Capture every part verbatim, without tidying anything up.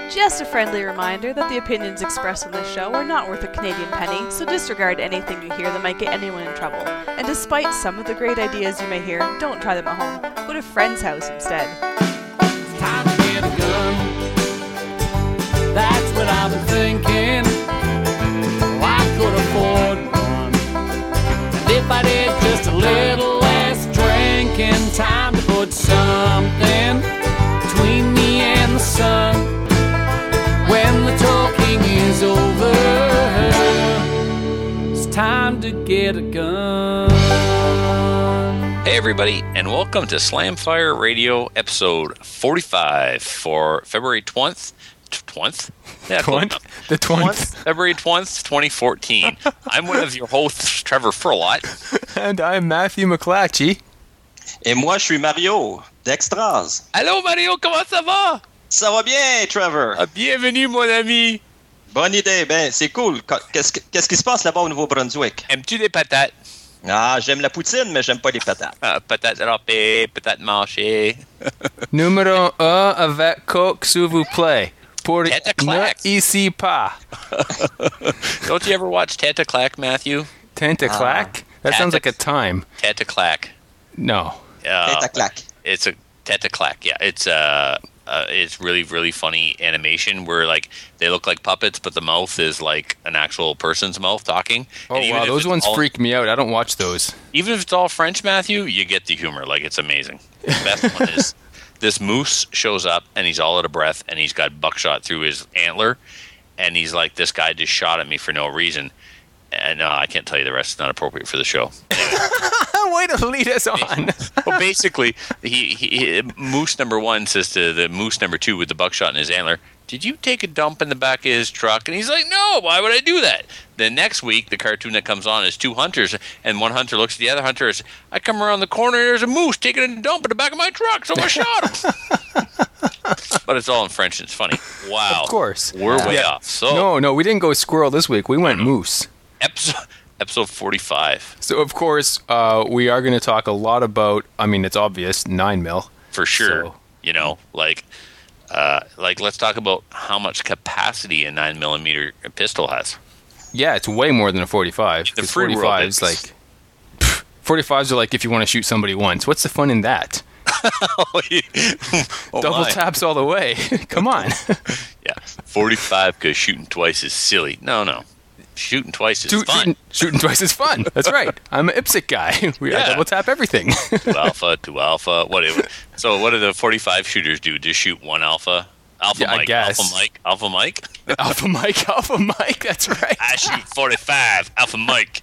Just a friendly reminder that the opinions expressed on this show are not worth a Canadian penny, so disregard anything you hear that might get anyone in trouble. And despite some of the great ideas you may hear, don't try them at home. Go to a friend's house instead. It's time to get a gun. That's what I've been thinking. Well, I could afford one. And if I did just a little less drinking, time to put something between me and the sun. When the talking is over, it's time to get a gun. Hey everybody, and welcome to Slamfire Radio episode forty-five for February twentieth. twentieth? Yeah, twentieth? The twentieth. February twentieth, twenty fourteen. I'm one of your hosts, Trevor Furlot. And I'm Matthew McClatchy. Et moi, je suis Mario, d'Extras. Allô Mario, comment ça va? Ça va bien, Trevor? Ah, bienvenue, mon ami. Bonne idée. Ben, c'est cool. Qu'est-ce, qu'est-ce qui se passe là-bas au Nouveau-Brunswick? Aimes-tu les patates? Ah, j'aime la poutine, mais j'aime pas les patates. Ah, patates râpées, patates mâchées. Numéro un avec coke, s'il vous plaît. Pour ne ici pas. Don't you ever watch Tentaclack, Matthew? Tentaclack? Uh, that sounds like a time. Tentaclack. No. Uh, Tentaclack. It's a Tentaclack, yeah. It's uh, uh, it's really, really funny animation where like they look like puppets, but the mouth is like an actual person's mouth talking. Oh, wow. Those ones all, freak me out. I don't watch those. Even if it's all French, Matthew, you get the humor. Like, it's amazing. The best one is this moose shows up, and he's all out of breath, and he's got buckshot through his antler, and he's like, this guy just shot at me for no reason. And no, I can't tell you the rest. It's not appropriate for the show. Way to lead us on. Well, basically, he, he moose number one says to the moose number two with the buckshot in his antler, did you take a dump in the back of his truck? And he's like, no, why would I do that? Then next week, the cartoon that comes on is two hunters, and one hunter looks at the other hunter and says, I come around the corner, and there's a moose taking a dump in the back of my truck, so I shot him. But it's all in French, and it's funny. Wow. Of course. We're yeah. way yeah. off. So, no, no, we didn't go squirrel this week. We went moose. Episode, episode forty-five. So, of course, uh, we are going to talk a lot about, I mean, it's obvious, nine mil. For sure. So. You know, like... Uh, like, let's talk about how much capacity a nine millimeter pistol has. Yeah, it's way more than a forty-five. The free forty-fives, like, pff, forty-fives are like if you want to shoot somebody once. What's the fun in that? oh, yeah. oh, Double my. taps all the way. Come on. Yeah, forty-five because shooting twice is silly. No, no. Shooting twice is Shoot, fun. Shooting, shooting twice is fun. That's right. I'm an I P S C guy. We yeah. I double tap everything. two alpha, two alpha. What? It, so what do the forty-five shooters do? Just shoot one alpha? Alpha yeah, Mike, I guess. Alpha Mike, Alpha Mike? Alpha Mike, Alpha Mike, that's right. I shoot forty-five, Alpha Mike.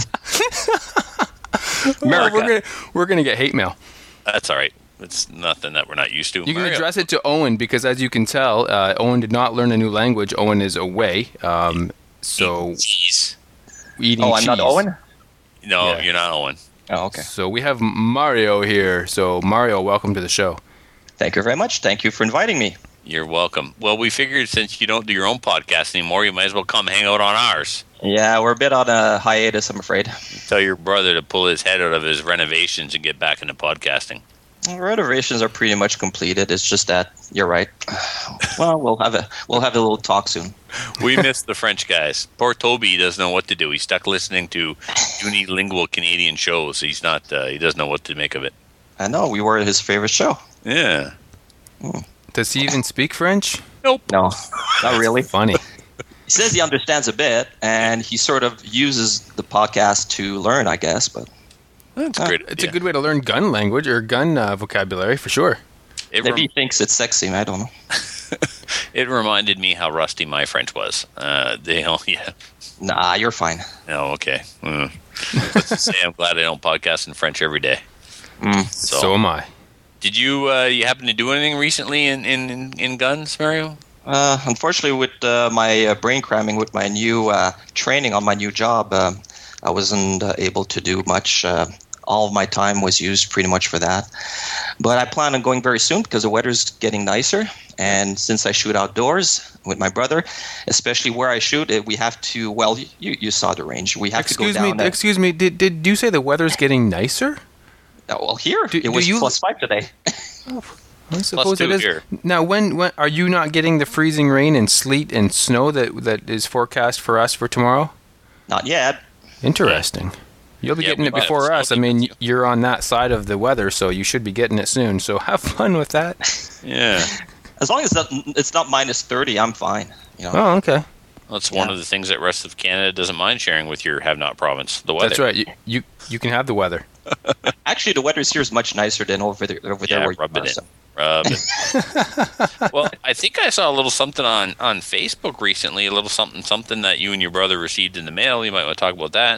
Well, we're gonna we're gonna get hate mail. That's all right. It's nothing that we're not used to. You can Mario. address it to Owen because, as you can tell, uh, Owen did not learn a new language. Owen is away, um, so Eating cheese. Eating oh, I'm cheese. not Owen? No, Yeah. you're not Owen. Oh, okay. So we have Mario here. So Mario, welcome to the show. Thank you very much. Thank you for inviting me. You're welcome. Well, we figured since you don't do your own podcast anymore, you might as well come hang out on ours. Yeah, we're a bit on a hiatus, I'm afraid. Tell your brother to pull his head out of his renovations and get back into podcasting. Renovations are pretty much completed. It's just that you're right. Well, we'll have a we'll have a little talk soon. We miss the French guys. Poor Toby doesn't know what to do. He's stuck listening to unilingual Canadian shows. He's not. Uh, he doesn't know what to make of it. I know we were his favorite show. Yeah. Mm. Does he even speak French? Nope. No, not really. Funny. He says he understands a bit, and he sort of uses the podcast to learn, I guess. But That's uh, great. It's idea. a good way to learn gun language or gun uh, vocabulary for sure. It, maybe rem- he thinks it's sexy. I don't know. it reminded me how rusty my French was. Uh, they, oh, yeah. Nah, you're fine. Oh, okay. Mm. Let's just say I'm glad I don't podcast in French every day. Mm. So, So am I. did you uh, you happen to do anything recently in, in, in guns, Mario? Uh, unfortunately, with uh, my uh, brain cramming with my new uh, training on my new job, uh, I wasn't uh, able to do much. Uh, all of my time was used pretty much for that. But I plan on going very soon because the weather's getting nicer. And since I shoot outdoors with my brother, especially where I shoot, it, we have to, well, you, you saw the range. We have Excuse to go down. me, and- excuse me, did, did you say the weather's getting nicer? Oh, well, here, Do- it was do you- plus five today. I suppose two it is. here. Now, when, when are you not getting the freezing rain and sleet and snow that that is forecast for us for tomorrow? Not yet. Interesting. You'll be Yeah, getting we it might have before snow us. I deep mean, with you. you're on that side of the weather, so you should be getting it soon. So have fun with that. Yeah. As long as that, it's not minus thirty, I'm fine. You know. Oh, okay. That's one Yeah. of the things that rest of Canada doesn't mind sharing with your have-not province, the weather. That's right. You, you you can have the weather. Actually, the weather here is much nicer than over there. Over Yeah, there where rub you it are, in. so. Rub it. Well, I think I saw a little something on, on Facebook recently, a little something something that you and your brother received in the mail. You might want to talk about that.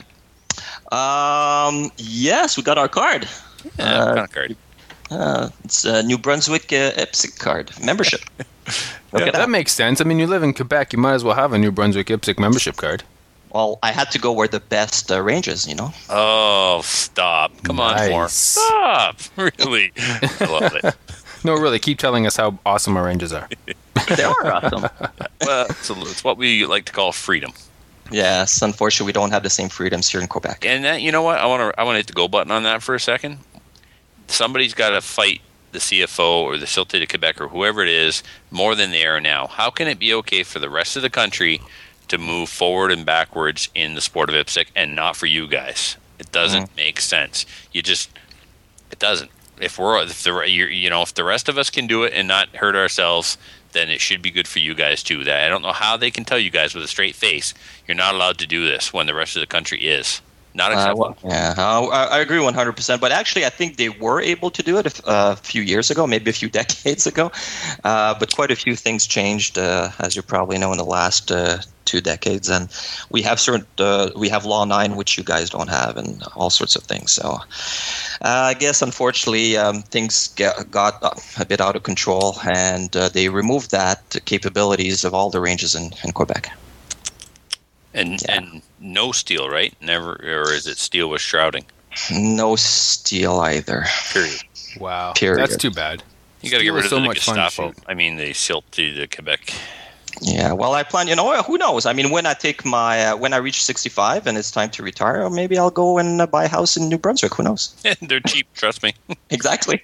Um. Yes, we got our card. Yeah, Uh, what kind of card. Uh, it's a New Brunswick uh, IPSC card membership. Look Yeah, at that that. makes sense. I mean, you live in Quebec, you might as well have a New Brunswick IPSC membership card. Well, I had to go where the best uh, ranges, you know. Oh, stop. Come on, more. Nice. Stop. Really. I love it. No, really, keep telling us how awesome our ranges are. They are awesome. Well, it's, a, it's what we like to call freedom. Yes, unfortunately, we don't have the same freedoms here in Quebec. And that, you know what? I want to I want to hit the go button on that for a second. Somebody's got to fight the C F O or the Sûreté de Québec or whoever it is more than they are now. How can it be okay for the rest of the country to move forward and backwards in the sport of IPSC and not for you guys? It doesn't Mm. make sense. You just it doesn't. If we're if the you you know if the rest of us can do it and not hurt ourselves, then it should be good for you guys too. That I don't know how they can tell you guys with a straight face you're not allowed to do this when the rest of the country is. Not Uh, acceptable. well, yeah, uh, I, I agree one hundred percent. But actually, I think they were able to do it a, f- a few years ago, maybe a few decades ago. Uh, but quite a few things changed, uh, as you probably know, in the last uh, two decades. And we have certain, uh, we have Law nine, which you guys don't have, and all sorts of things. So uh, I guess, unfortunately, um, things get, got a bit out of control, and uh, they removed that capabilities of all the ranges in, in Quebec. And Yeah. and no steel, right? Never, or is it steel with shrouding? No steel either. Period. Wow. Period. That's too bad. You got to get Steel rid is of so the much fun to Gestapo. shoot. I mean, the Sûreté de Québec. Yeah, well, I plan. You know, who knows? I mean, when I take my uh, when I reach sixty-five and it's time to retire, maybe I'll go and uh, buy a house in New Brunswick. Who knows? They're cheap, trust me. Exactly.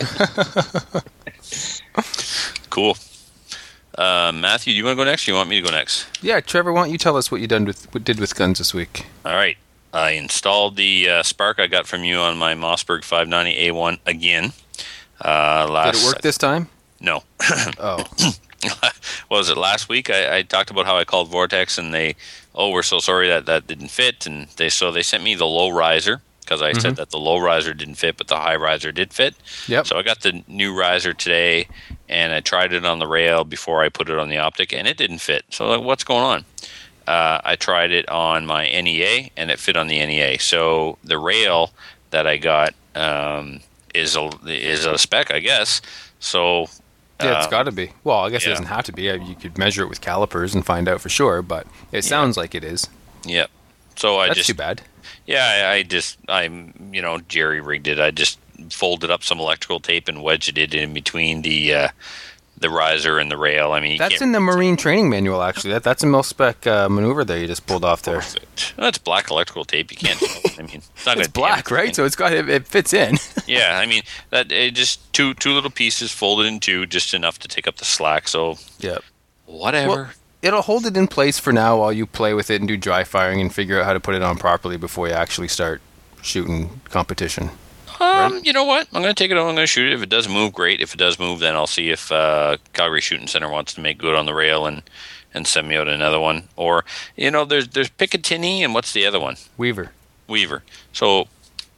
Cool. Uh, Matthew, do you want to go next? Or you want me to go next? Yeah, Trevor, why don't you tell us what you done with what did with guns this week? All right. I installed the uh, Spark I got from you on my Mossberg five ninety A one again. Uh, last, Did it work this time? No. Oh, What was it last week? I, I talked about how I called Vortex and they, oh, we're so sorry that that didn't fit, and they so they sent me the low riser because I said that the low riser didn't fit, but the high riser did fit. yep. So I got the new riser today, and I tried it on the rail before I put it on the optic, and it didn't fit. So like, what's going on? Uh, I tried it on my N E A, and it fit on the N E A. So the rail that I got um, is a is a spec, I guess. So Yeah, it's uh, got to be. Well, I guess yeah. it doesn't have to be. Uh, You could measure it with calipers and find out for sure, but it sounds like it is. yeah. So I That's just too bad. Yeah, I, I just, I'm, you know, jerry rigged it. I just folded up some electrical tape and wedged it in between the uh, the riser and the rail. I mean, you That's can't, in the Marine training manual, actually. That That's a mil-spec uh, maneuver there you just pulled off there. That's black electrical tape. You can't. I mean, it's not It's gonna black, damage right? anything. So it's got it, it fits in. Yeah, I mean that it just two two little pieces folded in two, just enough to take up the slack. So Yep. whatever. Well, it'll hold it in place for now while you play with it and do dry firing and figure out how to put it on properly before you actually start shooting competition. Um, you know what? I'm going to take it on. I'm going to shoot it. If it does move, great. If it does move, then I'll see if uh, Calgary Shooting Center wants to make good on the rail and, and send me out another one. Or, you know, there's there's Picatinny and what's the other one? Weaver. Weaver. So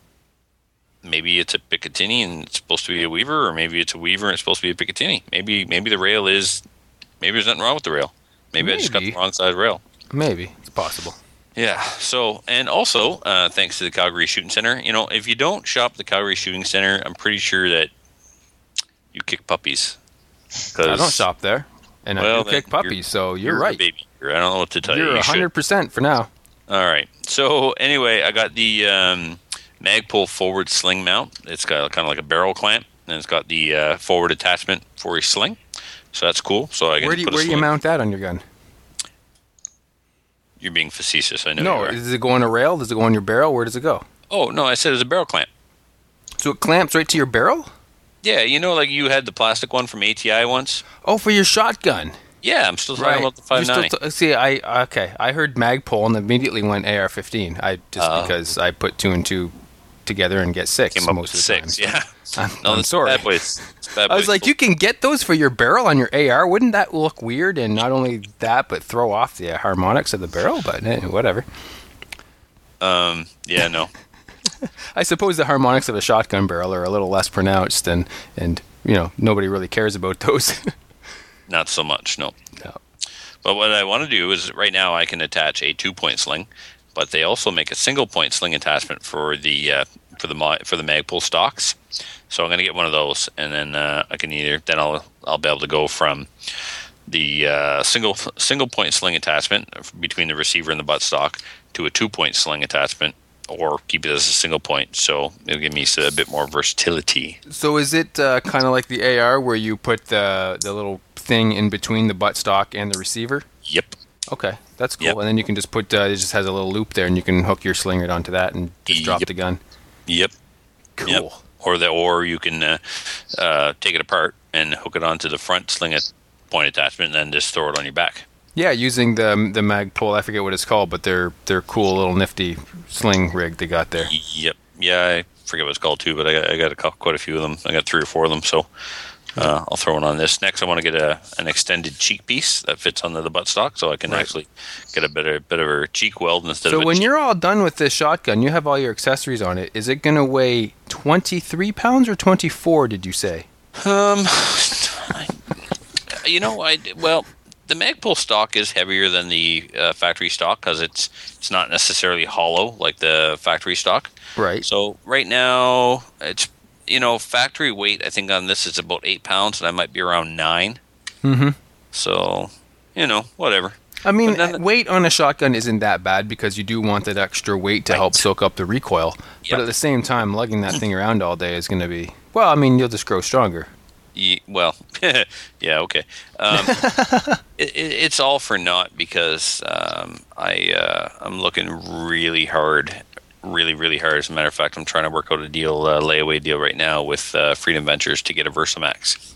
maybe it's a Picatinny and it's supposed to be a Weaver, or maybe it's a Weaver and it's supposed to be a Picatinny. Maybe maybe the rail is maybe there's nothing wrong with the rail. Maybe, I just got the Maybe. wrong side rail. Maybe. It's possible. Yeah. So, and also, uh, thanks to the Calgary Shooting Center, you know, if you don't shop the Calgary Shooting Center, I'm pretty sure that you kick puppies. I don't shop there. And Well, I do kick then puppies, you're- so you're, You're a right. baby. I don't know what to tell you. You're You one hundred percent for now. should. All right. So anyway, I got the um, Magpul forward sling mount. It's got kind of like a barrel clamp, and it's got the uh, forward attachment for your sling. So that's cool. So I can Where do you, put a where do you sling- mount that on your gun? You're being facetious. I know. No, you are. does it go on a rail? Does it go on your barrel? Where does it go? Oh no, I said it's a barrel clamp. So it clamps right to your barrel? Yeah, you know, like you had the plastic one from A T I once. Oh, for your shotgun. Yeah, I'm still talking Right. about the five You're ninety. still t- see, I okay. I heard Magpul and immediately went A R fifteen. I just Uh, because I put two and two together and get six Came up most with of the six. time. Yeah. I'm, No, I'm it's sorry. Bad boys. It's bad I was boys. like, you can get those for your barrel on your A R. Wouldn't that look weird? And not only that, but throw off the uh, harmonics of the barrel. But eh, whatever. Um. Yeah. No. I suppose the harmonics of a shotgun barrel are a little less pronounced, and and you know nobody really cares about those. Not so much. No. No. But what I want to do is right now I can attach a two-point sling, but they also make a single-point sling attachment for the uh, for the mo- for the Magpul stocks. So I'm going to get one of those, and then uh, I can either then I'll I'll be able to go from the uh, single single point sling attachment between the receiver and the buttstock to a two-point sling attachment, or keep it as a single point. So it'll give me a bit more versatility. So is it uh, kind of like the A R where you put the the little thing in between the buttstock and the receiver? Yep. Okay, that's cool. Yep. And then you can just put uh, it just has a little loop there, and you can hook your sling right onto that and just drop Yep. the gun. Yep. Cool. Yep. Or the or you can uh, uh, take it apart and hook it onto the front sling at point attachment, and then just throw it on your back. Yeah, using the the Magpul, I forget what it's called, but they're they're cool little nifty sling rig they got there. Yep. Yeah, I forget what it's called too, but I got, I got a couple, quite a few of them. I got three or four of them, so uh, I'll throw it on this. Next, I want to get a an extended cheek piece that fits under the buttstock, so I can Right. actually get a bit of bit of a cheek weld instead So of a when cheek- you're all done with this shotgun, you have all your accessories on it. Is it going to weigh twenty-three pounds or twenty-four, did you say? Um, you know, I well, the Magpul stock is heavier than the uh, factory stock because it's it's not necessarily hollow like the factory stock. Right. So right now, it's you know factory weight. I think on this is about eight pounds, and I might be around nine. Mm-hmm. So you know, whatever. I mean, But then- weight on a shotgun isn't that bad because you do want that extra weight to Right. help soak up the recoil. Yep. But at the same time, lugging that thing around all day is going to be, well, I mean, you'll just grow stronger. Ye- well, yeah, okay. Um, it, it, it's all for naught because um, I uh, I'm looking really hard, really really hard. As a matter of fact, I'm trying to work out a deal, uh, layaway deal right now with uh, Freedom Ventures to get a Versamax.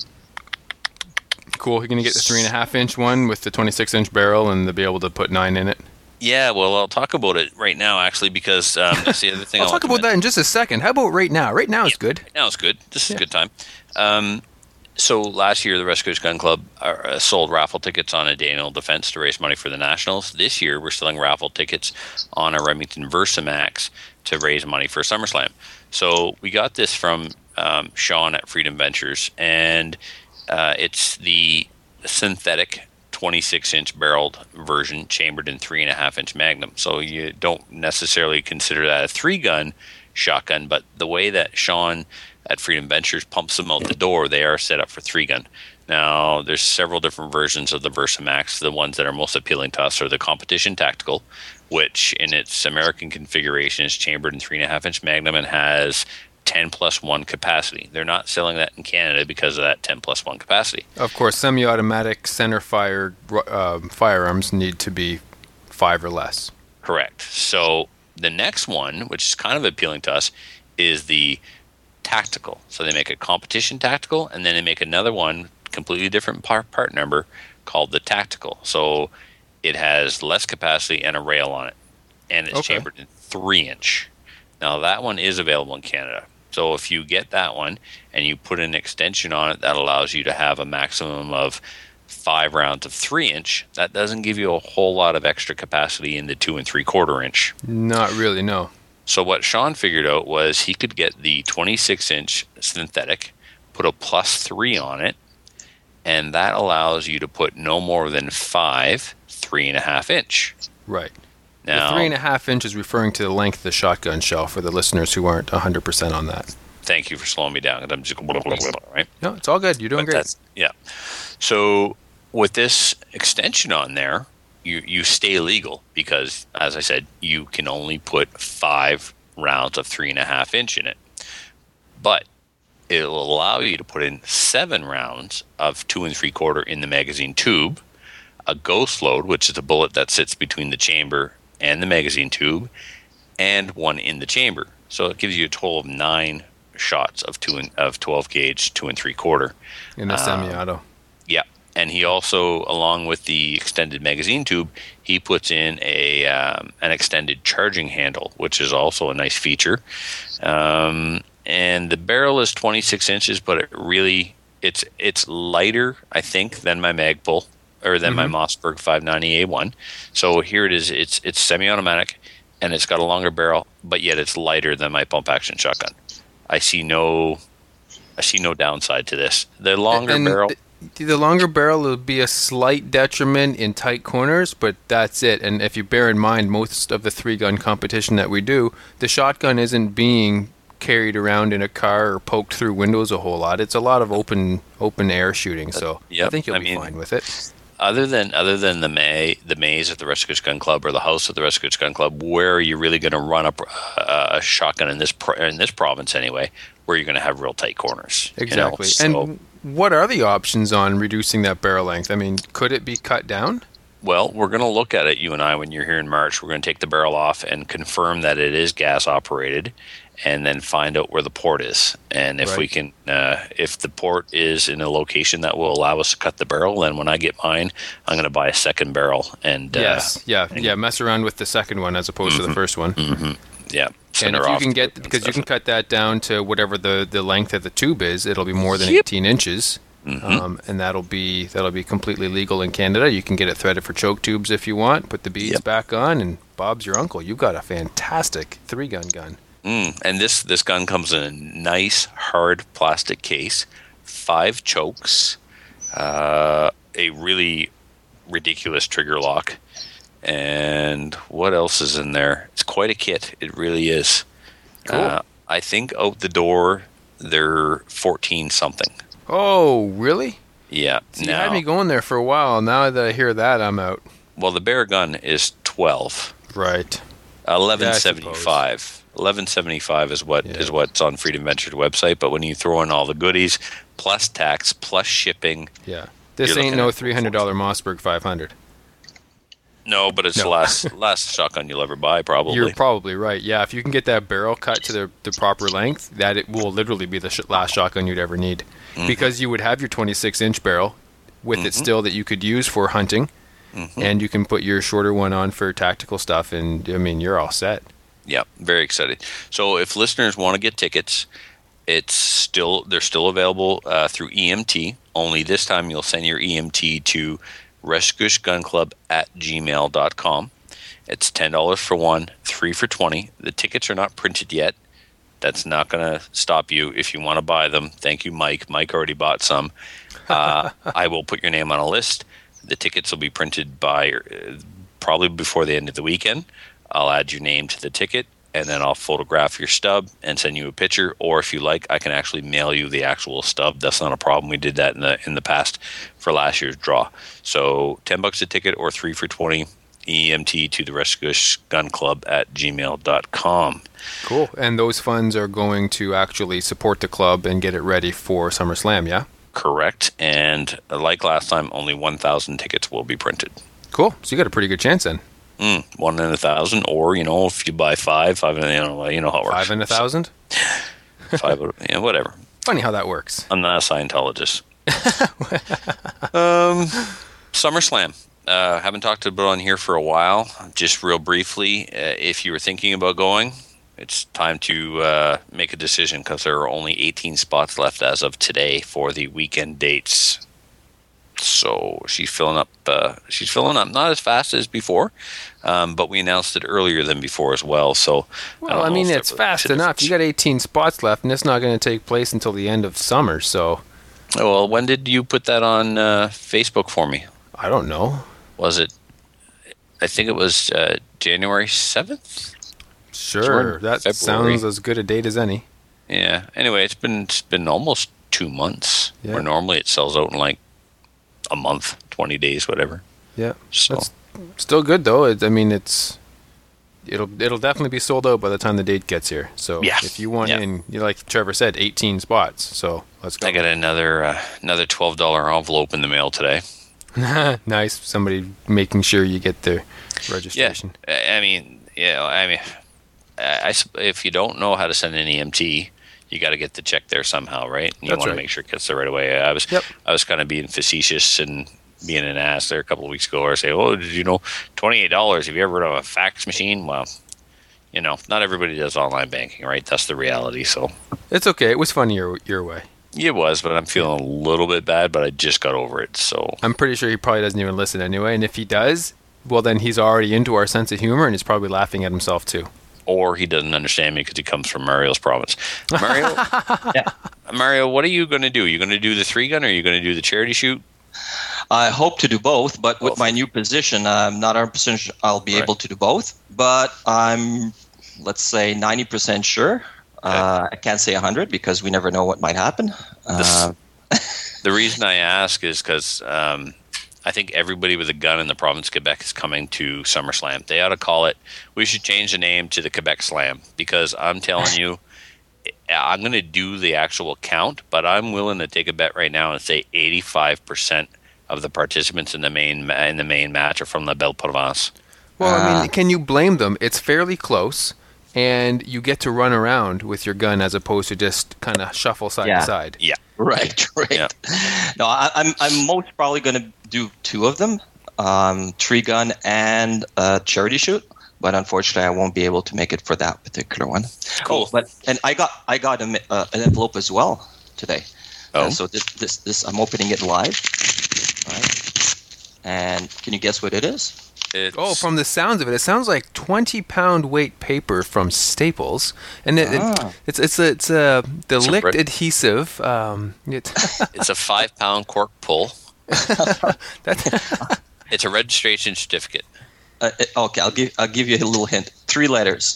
Cool. You're going to get the three and a half inch one with the twenty-six inch barrel and to be able to put nine in it. Yeah, well, I'll talk about it right now actually because um, that's the other thing. I'll I talk want to about that in just a second. How about right now? Right now is good. Now it's good. This is Yeah. a good time. Um, so last year, the Rescuers Gun Club uh, sold raffle tickets on a Daniel Defense to raise money for the Nationals. This year, we're selling raffle tickets on a Remington Versamax to raise money for SummerSlam. So we got this from um, Sean at Freedom Ventures, and uh, it's the synthetic twenty-six inch barreled version, chambered in three and a half inch Magnum. So you don't necessarily consider that a three gun shotgun, but the way that Sean at Freedom Ventures pumps them out the door, they are set up for three gun. Now, there's several different versions of the Versamax. The ones that are most appealing to us are the Competition Tactical, which in its American configuration is chambered in three and a half inch Magnum and has ten plus one capacity. They're not selling that in Canada because of that ten plus one capacity. Of course, semi-automatic center fire uh, firearms need to be five or less. Correct. So the next one, which is kind of appealing to us, is the Tactical. So they make a Competition Tactical, and then they make another one, completely different part, part number, called the Tactical. So it has less capacity and a rail on it, and it's Okay. chambered in three inch. Now that one is available in Canada. So if you get that one and you put an extension on it that allows you to have a maximum of five rounds of three inch, that doesn't give you a whole lot of extra capacity in the two and three quarter inch. Not really, no. So what Sean figured out was he could get the twenty-six inch synthetic, put a plus three on it, and that allows you to put no more than five three and a half inch. Right. Now, the three and a half inch is referring to the length of the shotgun shell for the listeners who aren't one hundred percent on that. thank you for slowing me down. 'Cause I'm just blah, blah, blah, blah, right. No, it's all good. You're doing But great. that's- yeah. So with this extension on there, you, you stay legal because, as I said, you can only put five rounds of three and a half inch in it. But it will allow you to put in seven rounds of two and three quarter in the magazine tube, a ghost load, which is a bullet that sits between the chamber and the magazine tube, and one in the chamber. So it gives you a total of nine shots of two and, of twelve gauge two and three quarter. In a semi-auto. Yeah, and he also, along with the extended magazine tube, he puts in a um, an extended charging handle, which is also a nice feature. Um, and the barrel is twenty-six inches, but it really it's it's lighter, I think, than my Magpul or than mm-hmm. my Mossberg five ninety A one. So here it is. It's it's semi-automatic, and it's got a longer barrel, but yet it's lighter than my pump action shotgun. I see no, I see no downside to this. The longer and barrel. The, the longer barrel will be a slight detriment in tight corners, but that's it. And if you bear in mind, most of the three-gun competition that we do, the shotgun isn't being carried around in a car or poked through windows a whole lot. It's a lot of open open air shooting, so yep. I think you'll I be mean, fine with it. Other than other than the May the maze at the Rescue Gun Club or the house at the Rescue Gun Club, where are you really going to run up a, a shotgun in this pro, in this province anyway? Where you're going to have real tight corners. Exactly. You know? So, and what are the options on reducing that barrel length? I mean, could it be cut down? well, we're going to look at it, you and I, when you're here in March. We're going to take the barrel off and confirm that it is gas operated, and then find out where the port is. And if Right. we can, uh, if the port is in a location that will allow us to cut the barrel, then when I get mine, I'm going to buy a second barrel. And Yes, uh, yeah, yeah. Mess around with the second one as opposed to the first one. mhm, yeah. And send if her you off can to get, it and because you stuff. can cut that down to whatever the, the length of the tube is, it'll be more than Yep. eighteen inches. Mhm. Um, and that'll be that'll be completely legal in Canada. You can get it threaded for choke tubes if you want. Put the beads Yep. back on, and Bob's your uncle. You've got a fantastic three-gun gun. Mm, and this this gun comes in a nice hard plastic case, five chokes, uh, a really ridiculous trigger lock, and what else is in there? It's quite a kit. It really is. Cool. Uh, I think out the door they're fourteen something. Oh, really? Yeah. So you now, had me going there for a while. Now that I hear that, I'm out. well, the bare gun is twelve. Right. Eleven seventy five. Eleven seventy five is what Yeah. is what's on Freedom Venture's website. But when you throw in all the goodies, plus tax, plus shipping, Yeah. This You're ain't looking no at three hundred dollars Mossberg five hundred. no, but it's No. the last last shotgun you'll ever buy, probably. You're probably right. Yeah, if you can get that barrel cut to the, the proper length, that it will literally be the sh- last shotgun you'd ever need. Mm-hmm. Because you would have your twenty-six inch barrel with it still that you could use for hunting, Mm-hmm. and you can put your shorter one on for tactical stuff, and I mean, you're all set. Yeah, very excited. So if listeners want to get tickets, it's still they're still available uh, through E M T. Only this time you'll send your E M T to rescushgunclub at gmail dot com. It's ten dollars for one, three for twenty. The tickets are not printed yet. That's not going to stop you if you want to buy them. Thank you, Mike. Mike already bought some. Uh, I will put your name on a list. The tickets will be printed by uh, probably before the end of the weekend. I'll add your name to the ticket, and then I'll photograph your stub and send you a picture. Or if you like, I can actually mail you the actual stub. That's not a problem. We did that in the in the past for last year's draw. So ten bucks a ticket or three for twenty. E M T to the Rescush Gun Club at gmail dot com. Cool. And those funds are going to actually support the club and get it ready for SummerSlam, yeah? Correct. And like last time, only one thousand tickets will be printed. Cool. So you got a pretty good chance then. Mm, one in a thousand, or you know, if you buy five, five, you know, you know how it works. Five in a thousand? Five, yeah, whatever. Funny how that works. I'm not a Scientologist. um, SummerSlam. Uh, haven't talked about it on here for a while. Just real briefly, uh, if you were thinking about going, it's time to uh, make a decision because there are only eighteen spots left as of today for the weekend dates. So she's filling up. Uh, she's filling up, not as fast as before, um, but we announced it earlier than before as well. So, Well, don't I know mean, if it's there was fast a enough. You got eighteen spots left, and it's not going to take place until the end of summer, so Oh, well, when did you put that on uh, Facebook for me? I don't know. Was it? I think it was uh, January seventh. Sure, in that February. sounds as good a date as any. Yeah. Anyway, it's been it's been almost two months. Yeah. Where normally it sells out in like a month, twenty days, whatever. Yeah, So that's still good though. It, I mean, it's it'll it'll definitely be sold out by the time the date gets here. So Yeah. if you want Yeah. in, you like Trevor said, eighteen spots. So let's go. I got another uh, another twelve dollar envelope in the mail today. Nice. Somebody making sure you get their registration. I I mean, you know, I mean, I, I s- if you don't know how to send an E M T, you got to get the check there somehow, right? You That's want right. to make sure it gets there right away. I was Yep. I was kind of being facetious and being an ass there a couple of weeks ago, or say, oh, did you know twenty-eight dollars? Have you ever heard of a fax machine? Well, you know, not everybody does online banking, right? That's the reality. So It's okay. It was fun your your way. it was, but I'm feeling a little bit bad, but I just got over it. So I'm pretty sure he probably doesn't even listen anyway. And if he does, well, then he's already into our sense of humor and he's probably laughing at himself too. or he doesn't understand me because he comes from Mario's province. Mario, Yeah. Mario, what are you going to do? You going to do the three gun, or are you going to do the charity shoot? I hope to do both, but with Both. my new position, I'm not one hundred percent sure I'll be Right. able to do both. But I'm, let's say, ninety percent sure. Uh, I can't say one hundred because we never know what might happen. This- Uh, The reason I ask is because um, I think everybody with a gun in the province of Quebec is coming to SummerSlam. They ought to call it, we should change the name to the Quebec Slam, because I'm telling you, I'm going to do the actual count, but I'm willing to take a bet right now and say eighty-five percent of the participants in the main ma- in the main match are from the Belle Province. Well, I Uh, mean, can you blame them? It's fairly close, and you get to run around with your gun as opposed to just kind of shuffle side Yeah. to side. Yeah. right, right. Yeah. No, I, I'm I'm most probably going to do two of them, um, tree gun and uh, charity shoot. But unfortunately, I won't be able to make it for that particular one. Cool. Oh, but and I got I got a, mi- uh, an envelope as well today. Oh. Uh, so this this this I'm opening it live. Right. And can you guess what it is? It's, Oh, from the sounds of it, it sounds like twenty pound weight paper from Staples, and it, Ah. it, it's it's a, it's a the It's a licked bread- adhesive. Um, it, it's a five pound cork pull. that, It's a registration certificate. Uh, it- okay, I'll give I'll give you a little hint. Three letters.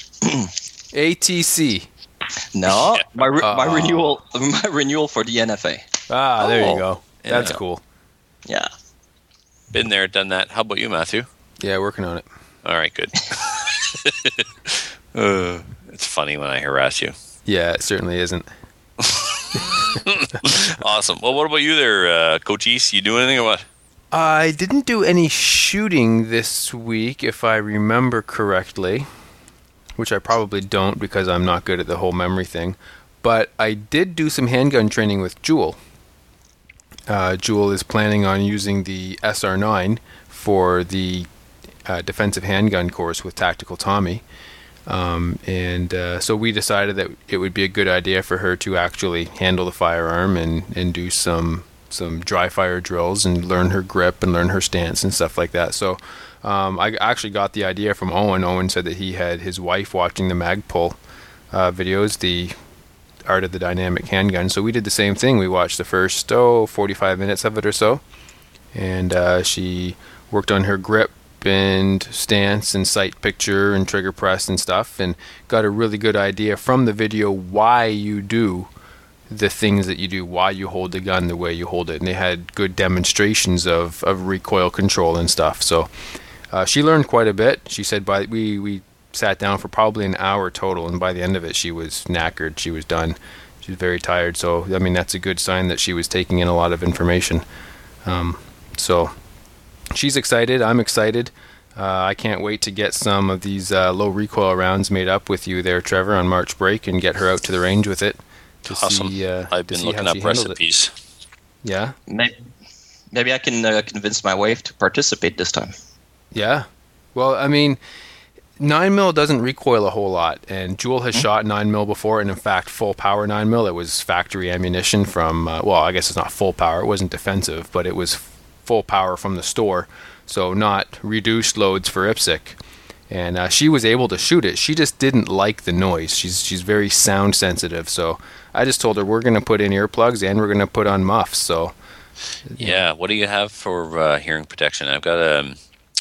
A T C. No, my re- my Ah. renewal my renewal for the N F A. Ah, there Oh, you go. That's yeah. cool. Yeah. Been there, done that. How about you, Matthew? Yeah, working on it. All right, good. uh, it's funny when I harass you. Yeah, it certainly isn't. Awesome. Well, what about you there, uh, Coach East? You do anything or what? I didn't do any shooting this week, if I remember correctly, which I probably don't because I'm not good at the whole memory thing. But I did do some handgun training with Jewel. Uh, Jewel is planning on using the S R nine for the uh, defensive handgun course with Tactical Tommy. Um, and uh, so we decided that it would be a good idea for her to actually handle the firearm and, and do some some dry fire drills and learn her grip and learn her stance and stuff like that. So um, I actually got the idea from Owen. Owen said that he had his wife watching the Magpul uh, videos, the Art of the Dynamic Handgun. So we did the same thing. We watched the first, oh, forty-five minutes of it or so. And uh, she worked on her grip and stance and sight picture and trigger press and stuff, and got a really good idea from the video why you do the things that you do, why you hold the gun the way you hold it. And they had good demonstrations of, of recoil control and stuff. So uh, she learned quite a bit. She said by we, we sat down for probably an hour total, and by the end of it she was knackered. She was done. She was very tired. So, I mean, that's a good sign that she was taking in a lot of information. Um, so she's excited. I'm excited. Uh, I can't wait to get some of these uh, low recoil rounds made up with you there, Trevor, on March break, and get her out to the range with it to Awesome. see. Uh, I've to been see looking how up she handled it. recipes. Yeah, Maybe, maybe I can uh, convince my wife to participate this time. yeah. Well, I mean, nine mil doesn't recoil a whole lot, and Jewel has shot nine mil before, and in fact, full power nine mil. It was factory ammunition from. Uh, well, I guess it's not full power. It wasn't defensive, but it was full power from the store. So not reduced loads for I P S C. And uh, she was able to shoot it. She just didn't like the noise. She's she's very sound sensitive. So I just told her we're going to put in earplugs and we're going to put on muffs. So Yeah. What do you have for uh, hearing protection? I've got a,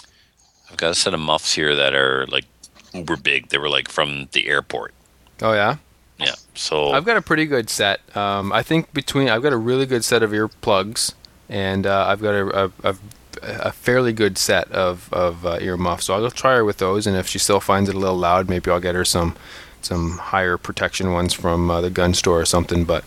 I've got a set of muffs here that are like uber big. They were like from the airport. oh yeah, Yeah. So I've got a pretty good set. Um, I think between I've got a really good set of earplugs, and uh, I've got a, a, a a fairly good set of of uh, ear muffs. So I'll try her with those, and if she still finds it a little loud, maybe I'll get her some some higher protection ones from uh, the gun store or something. But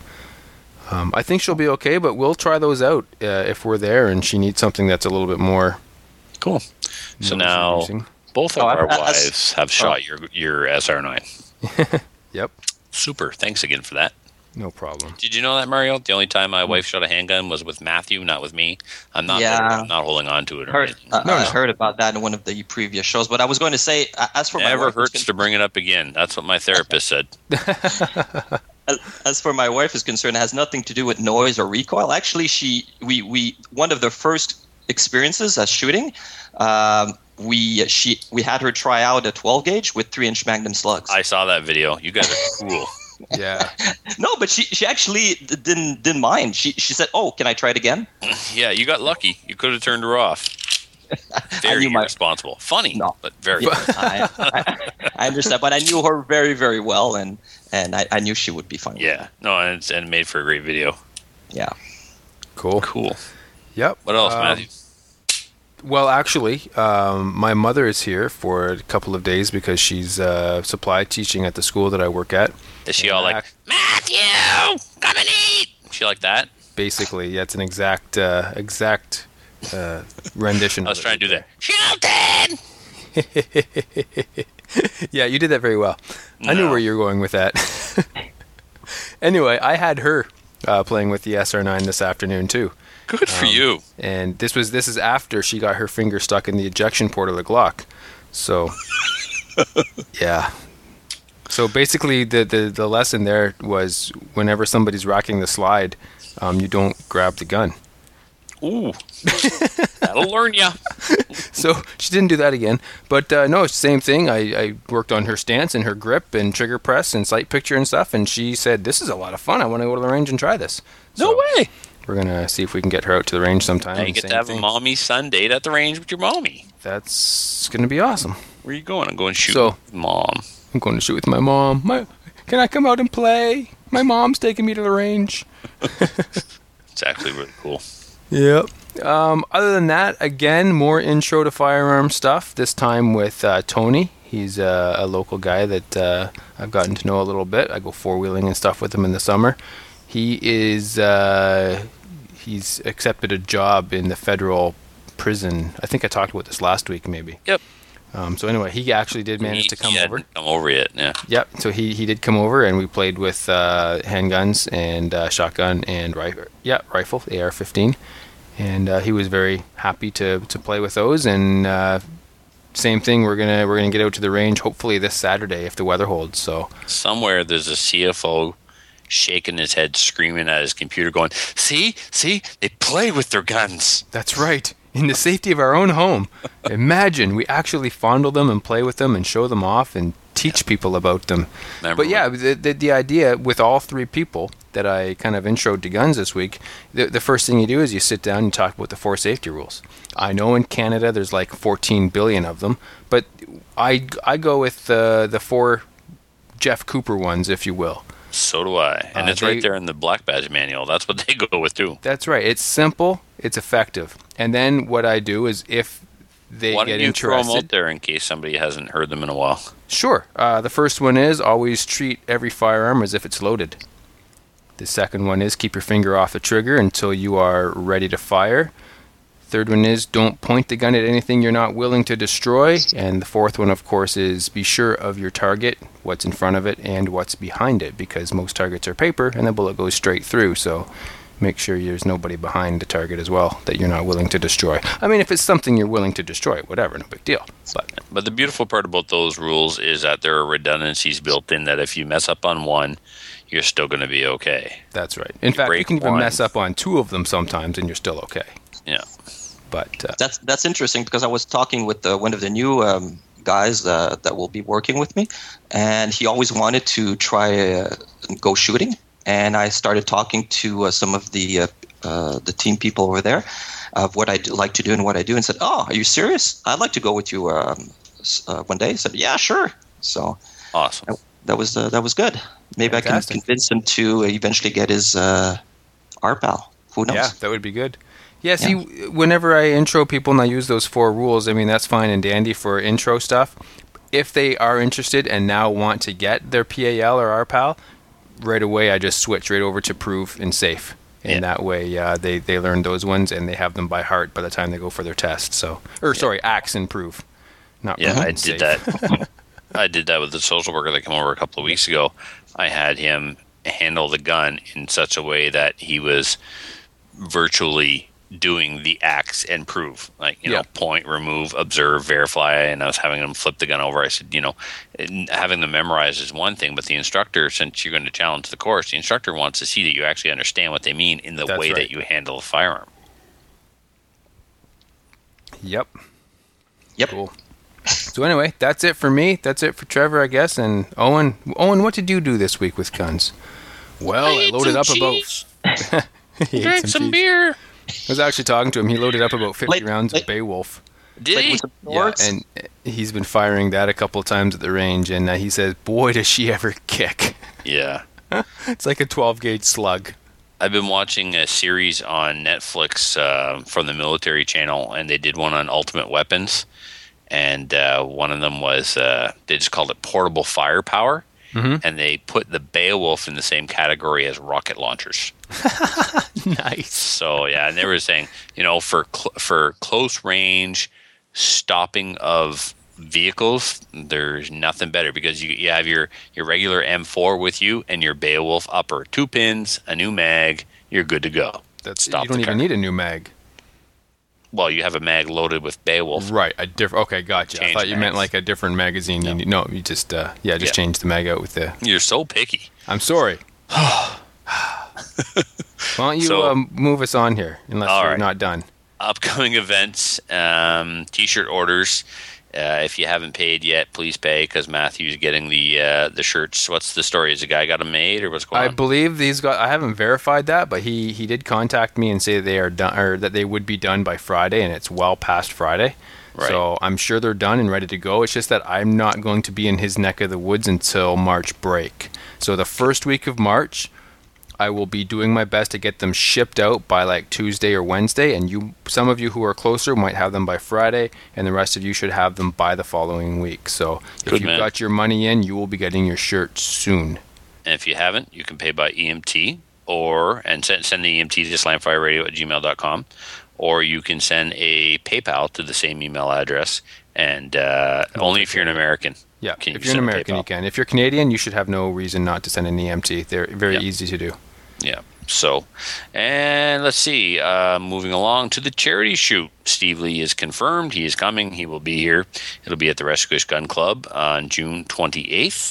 um, I think she'll be okay. But we'll try those out uh, if we're there, and she needs something that's a little bit more. cool. So noise now reducing. both of Oh, I- our I- I- wives have shot your your S R nine. Yep. Super. Thanks again for that. No problem. Did you know that, Mario? The only time my wife shot a handgun was with Matthew, not with me. I'm not. Yeah. I'm not holding on to it. Or Heard, anything. uh, No, I no. heard about that in one of the previous shows, but I was going to say, uh, as for my Never wife, hurts is to bring it up again. That's what my therapist said. con- as for my wife is concerned, it has nothing to do with noise or recoil. Actually, she we we one of the first experiences as shooting, um, we she we had her try out a twelve gauge with three inch Magnum slugs. I saw that video. You guys are cool. Yeah. No, but she she actually d- didn't didn't mind. She she said, "Oh, can I try it again?" Yeah, you got lucky. You could have turned her off. Very knew my- irresponsible. Funny, No. but very. I, I, I understand, but I knew her very very well, and and I, I knew she would be fine. with it. Yeah. No, and it's and made for a great video. Yeah. Cool. Cool. Yep. What else, Um, Matthew? Well, actually, um, my mother is here for a couple of days because she's uh, supply teaching at the school that I work at. Is she all like, Matthew, come and eat? She like that? Basically, yeah, it's an exact, uh, exact uh, rendition. I was of trying to do it that. Shelton! Yeah, you did that very well. I knew No. where you were going with that. Anyway, I had her uh, playing with the S R nine this afternoon too. Good for Um, you. And this was this is after she got her finger stuck in the ejection port of the Glock. So, yeah. So basically, the, the, the lesson there was whenever somebody's racking the slide, um, you don't grab the gun. Ooh. That'll learn ya. So she didn't do that again. But uh, no, it's the same thing. I, I worked on her stance and her grip and trigger press and sight picture and stuff. And she said, "This is a lot of fun. I want to go to the range and try this." No So way. We're going to see if we can get her out to the range sometime. Now you and get same to have thing. a mommy son date at the range with your mommy. That's going to be awesome. Where are you going? I'm going shoot So- with mom. I'm going to shoot with my mom. My, can I come out and play? My mom's taking me to the range. It's actually really cool. Yep. Um, other than that, again, more intro to firearm stuff. This time with uh, Tony. He's uh, a local guy that uh, I've gotten to know a little bit. I go four wheeling and stuff with him in the summer. He is uh, he's accepted a job in the federal prison. I think I talked about this last week, maybe. Yep. Um, so anyway, he actually did manage He- to come he over. hadn't Come over yet, yeah. Yep. So he, he did come over, and we played with uh, handguns and uh, shotgun and rifle. Yeah, rifle, A R fifteen, and uh, he was very happy to, to play with those. And uh, same thing, we're gonna we're gonna get out to the range hopefully this Saturday if the weather holds. So Somewhere there's a C F O shaking his head, screaming at his computer, going, see, see, they play with their guns. that's right. In the safety of our own home. Imagine we actually fondle them and play with them and show them off and teach people about them. Remember But yeah, when- the, the the idea with all three people that I kind of introed to guns this week, the, the first thing you do is you sit down and talk about the four safety rules. I know in Canada there's like fourteen billion of them, but I, I go with uh, the four Jeff Cooper ones, if you will. So do I. And Uh, it's they- right there in the Black Badge manual. That's what they go with, too. That's right. It's simple. It's effective. And then what I do is if they Why get don't you throw them interested, out there in case somebody hasn't heard them in a while? sure. Uh, the first one is always treat every firearm as if it's loaded. The second one is keep your finger off the trigger until you are ready to fire. Third one is don't point the gun at anything you're not willing to destroy. And the fourth one, of course, is be sure of your target, what's in front of it, and what's behind it, because most targets are paper and the bullet goes straight through. So make sure there's nobody behind the target as well that you're not willing to destroy. I mean, if it's something you're willing to destroy, whatever, no big deal. But But the beautiful part about those rules is that there are redundancies built in that if you mess up on one, you're still going to be okay. that's right. In You fact, you break can even one. mess up on two of them sometimes and you're still okay. Yeah. But uh, That's that's interesting because I was talking with uh, one of the new um, guys uh, that will be working with me, and he always wanted to try uh, go shooting. And I started talking to uh, some of the uh, uh, the team people over there of what I like to do and what I do, and said, "Oh, are you serious? I'd like to go with you um, s- uh, one day." He said, "Yeah, sure." So Awesome. that was uh, that was good. Maybe I Fantastic. can convince him to eventually get his uh, R P A L. Who knows? yeah, that would be good. Yeah, see, whenever I intro people and I use those four rules, I mean, that's fine and dandy for intro stuff. If they are interested and now want to get their P A L or R P A L, right away I just switch right over to prove and safe. And Yeah. that way uh, they, they learn those ones and they have them by heart by the time they go for their test. So, or sorry, axe and prove. Not Yeah, prove I and did safe. that. I did that with the social worker that came over a couple of weeks ago. I had him handle the gun in such a way that he was virtually doing the acts and prove, like, you Yeah. know, point, remove, observe, verify, and I was having them flip the gun over. I said, you know, having them memorize is one thing, but the instructor, since you're going to challenge the course, the instructor wants to see that you actually understand what they mean in the That's way right. that you handle a firearm. Yep. Yep. Cool. So anyway, that's it for me. That's it for Trevor, I guess. And Owen, Owen, what did you do this week with guns? Well, I, ate loaded some up cheese, about. He ate drank some cheese. beer. I was actually talking to him. He loaded up about fifty Like- rounds like- of Beowulf. Did Like he? with the Yeah, swords? and he's been firing that a couple of times at the range, and uh, he says, "Boy, does she ever kick!" Yeah. It's like a twelve gauge slug. I've been watching a series on Netflix uh, from the military channel, and they did one on ultimate weapons. And uh, one of them was, uh, they just called it portable firepower. Mhm. And they put the Beowulf in the same category as rocket launchers. Nice. So, yeah, and they were saying, you know, for cl- for close range stopping of vehicles, there's nothing better because you, you have your, your regular M four with you and your Beowulf upper. Two pins, a new mag, you're good to go. That's Stop you don't the even car. need a new mag. Well, you have a mag loaded with Beowulf. Right, a different. Okay, gotcha. I Change thought you meant mags. like a different magazine. You No. need, no, you just uh, yeah, just Yeah. change the mag out with the. You're so picky. I'm sorry. Why don't you So- um, move us on here, unless All you're right. not done. Upcoming events, um, t-shirt orders. Uh, if you haven't paid yet, please pay because Matthew's getting the uh, the shirts. What's the story? Is the guy got them made or what's going I on? believe these guys. I haven't verified that, but he he did contact me and say they are done, or that they would be done by Friday, and it's well past Friday. Right. So I'm sure they're done and ready to go. It's just that I'm not going to be in his neck of the woods until March break. So the first week of March, I will be doing my best to get them shipped out by like Tuesday or Wednesday, and you, some of you who are closer might have them by Friday, and the rest of you should have them by the following week. So if Good you've man. got your money in, you will be getting your shirt soon. And if you haven't, you can pay by E M T or and send, send the E M T to slamfireradio at gmail dot com, or you can send a PayPal to the same email address. And uh, only if you're an American. Yeah, Can you if you're an send American, PayPal? you can. If you're Canadian, you should have no reason not to send an E M T. They're very Yep. easy to do. Yeah. So, and let's see. Uh, moving along to the charity shoot. Steve Lee is confirmed. He is coming. He will be here. It'll be at the Resquish Gun Club on June twenty-eighth.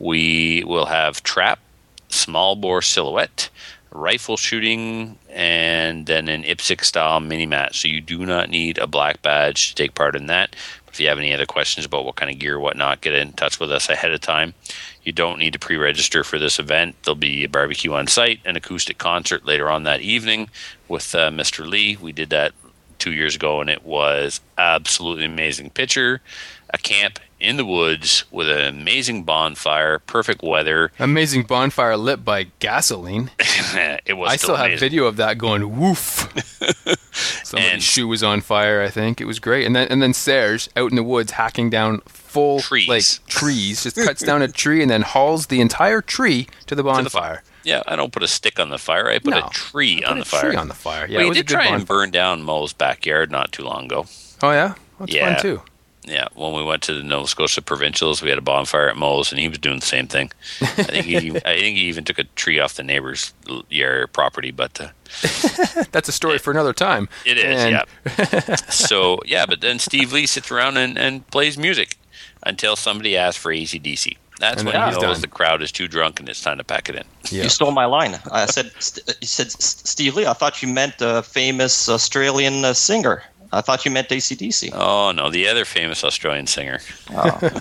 We will have trap, small bore silhouette, rifle shooting, and then an I P S C style mini match. So you do not need a black badge to take part in that. If you have any other questions about what kind of gear or whatnot, get in touch with us ahead of time. You don't need to pre-register for this event. There'll be a barbecue on site, an acoustic concert later on that evening with uh, Mister Lee. We did that two years ago, and it was absolutely amazing. Picture a camp in the woods with an amazing bonfire, perfect weather. Amazing bonfire lit by gasoline. It was I still still have amazing. video of that going woof. Somebody's And- shoe was on fire, I think. It was great. And then and then Serge out in the woods hacking down full Trees. like trees, just cuts down a tree and then hauls the entire tree to the To the bonfire. fire. Yeah, I don't put a stick on the fire. I put No. a tree Put on a the fire. tree on the fire. Yeah, well, it he was a did good try and bonfire. burn down Mo's backyard not too long ago. Oh yeah, that's Yeah. fun too. Yeah, when we went to the Nova Scotia Provincials, we had a bonfire at Mo's, and he was doing the same thing. I think he, I think he even took a tree off the neighbor's l- yard property, but uh, That's a story for another time. it is, And- yeah. So yeah, but then Steve Lee sits around and, and plays music until somebody asks for A C D C. That's And when then he he's knows done. the crowd is too drunk and it's time to pack it in. Yeah. You stole my line. I said, st- you said S- Steve Lee. I thought you meant a famous Australian uh, singer. I thought you meant A C D C. Oh no, the other famous Australian singer. Oh.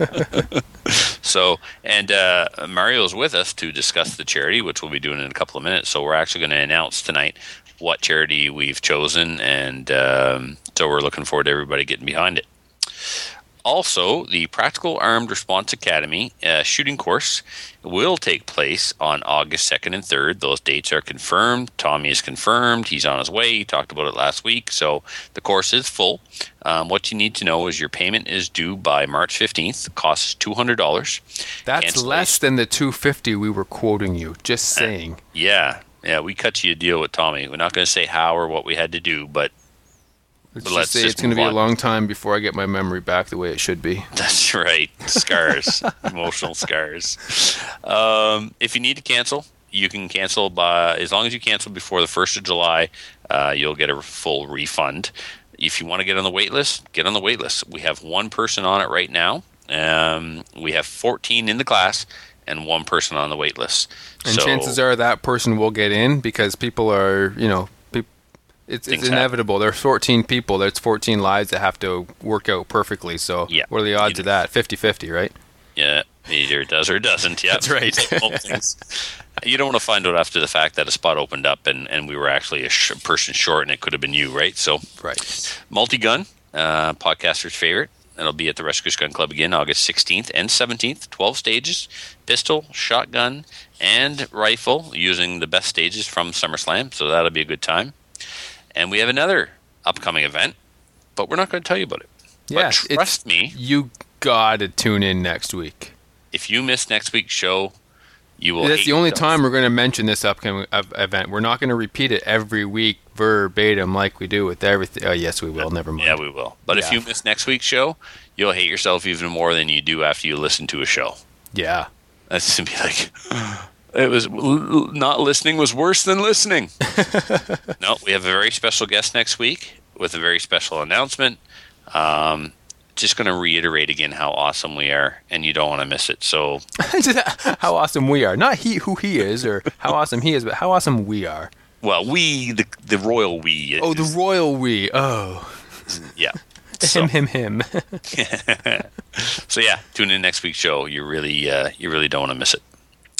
So, and uh, Mario's with us to discuss the charity, which we'll be doing in a couple of minutes. So we're actually going to announce tonight what charity we've chosen, and um, so we're looking forward to everybody getting behind it. Also, the Practical Armed Response Academy uh, shooting course will take place on August second and third. Those dates are confirmed. Tommy is confirmed. He's on his way. He talked about it last week. So the course is full. Um, what you need to know is your payment is due by March fifteenth. The cost is two hundred dollars. That's Cancellation. less than the two fifty we were quoting you. Just Uh, saying. Yeah. Yeah, we cut you a deal with Tommy. We're not going to say how or what we had to do, but Let's But just let's say just it's going to move be a on. long time before I get my memory back the way it should be. That's right. Scars. Emotional scars. Um, if you need to cancel, you can cancel by, as long as you cancel before the first of July, uh, you'll get a full refund. If you want to get on the wait list, get on the wait list. We have one person on it right now. Um, we have fourteen in the class and one person on the wait list. And so, chances are that person will get in because people are, you know, peop it's, it's Things inevitable. There's fourteen people. There's fourteen lives that have to work out perfectly. So Yeah. what are the odds You- of that? fifty-fifty, right? yeah, either it does or it doesn't. Yeah, That's right. You don't want to find out after the fact that a spot opened up and, and we were actually a sh- person short and it could have been you, right? So Right. Multi-Gun, uh, podcaster's favorite. It'll be at the Rescuers Gun Club again, August sixteenth and seventeenth. twelve stages, pistol, shotgun, and rifle, using the best stages from SummerSlam. So that'll be a good time. And we have another upcoming event, but we're not going to tell you about it. Yeah, but trust me, You gotta tune in next week. if you miss next week's show, you will That's hate the only yourself. time we're going to mention this upcoming ev- event. We're not going to repeat it every week verbatim like we do with everything. Oh, yes, we will. Never mind. Yeah, we will. But if Yeah. you miss next week's show, you'll hate yourself even more than you do after you listen to a show. Yeah. That's going to be like, it was l- not listening was worse than listening. No, we have a very special guest next week with a very special announcement. Um, just going to reiterate again how awesome we are, and you don't want to miss it. So, How awesome we are. Not he who he is or how awesome he is, but how awesome we are. well, we, the the royal we. Oh, the is- royal we. Oh. yeah. So, Him, him, him. so yeah, tune in next week's show. You really, uh, you really don't want to miss it.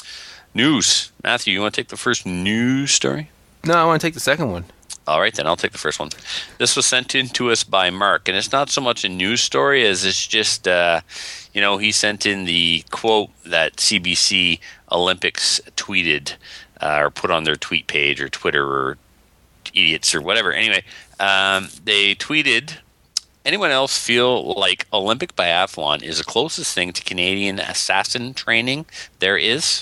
News, Matthew. You want to take the first news story? No, I want to take the second one. All right, then I'll take the first one. This was sent in to us by Mark, and it's not so much a news story as it's just, uh, you know, he sent in the quote that C B C Olympics tweeted uh, or put on their tweet page or Twitter or idiots or whatever. Anyway, um, they tweeted, anyone else feel like Olympic biathlon is the closest thing to Canadian assassin training there is?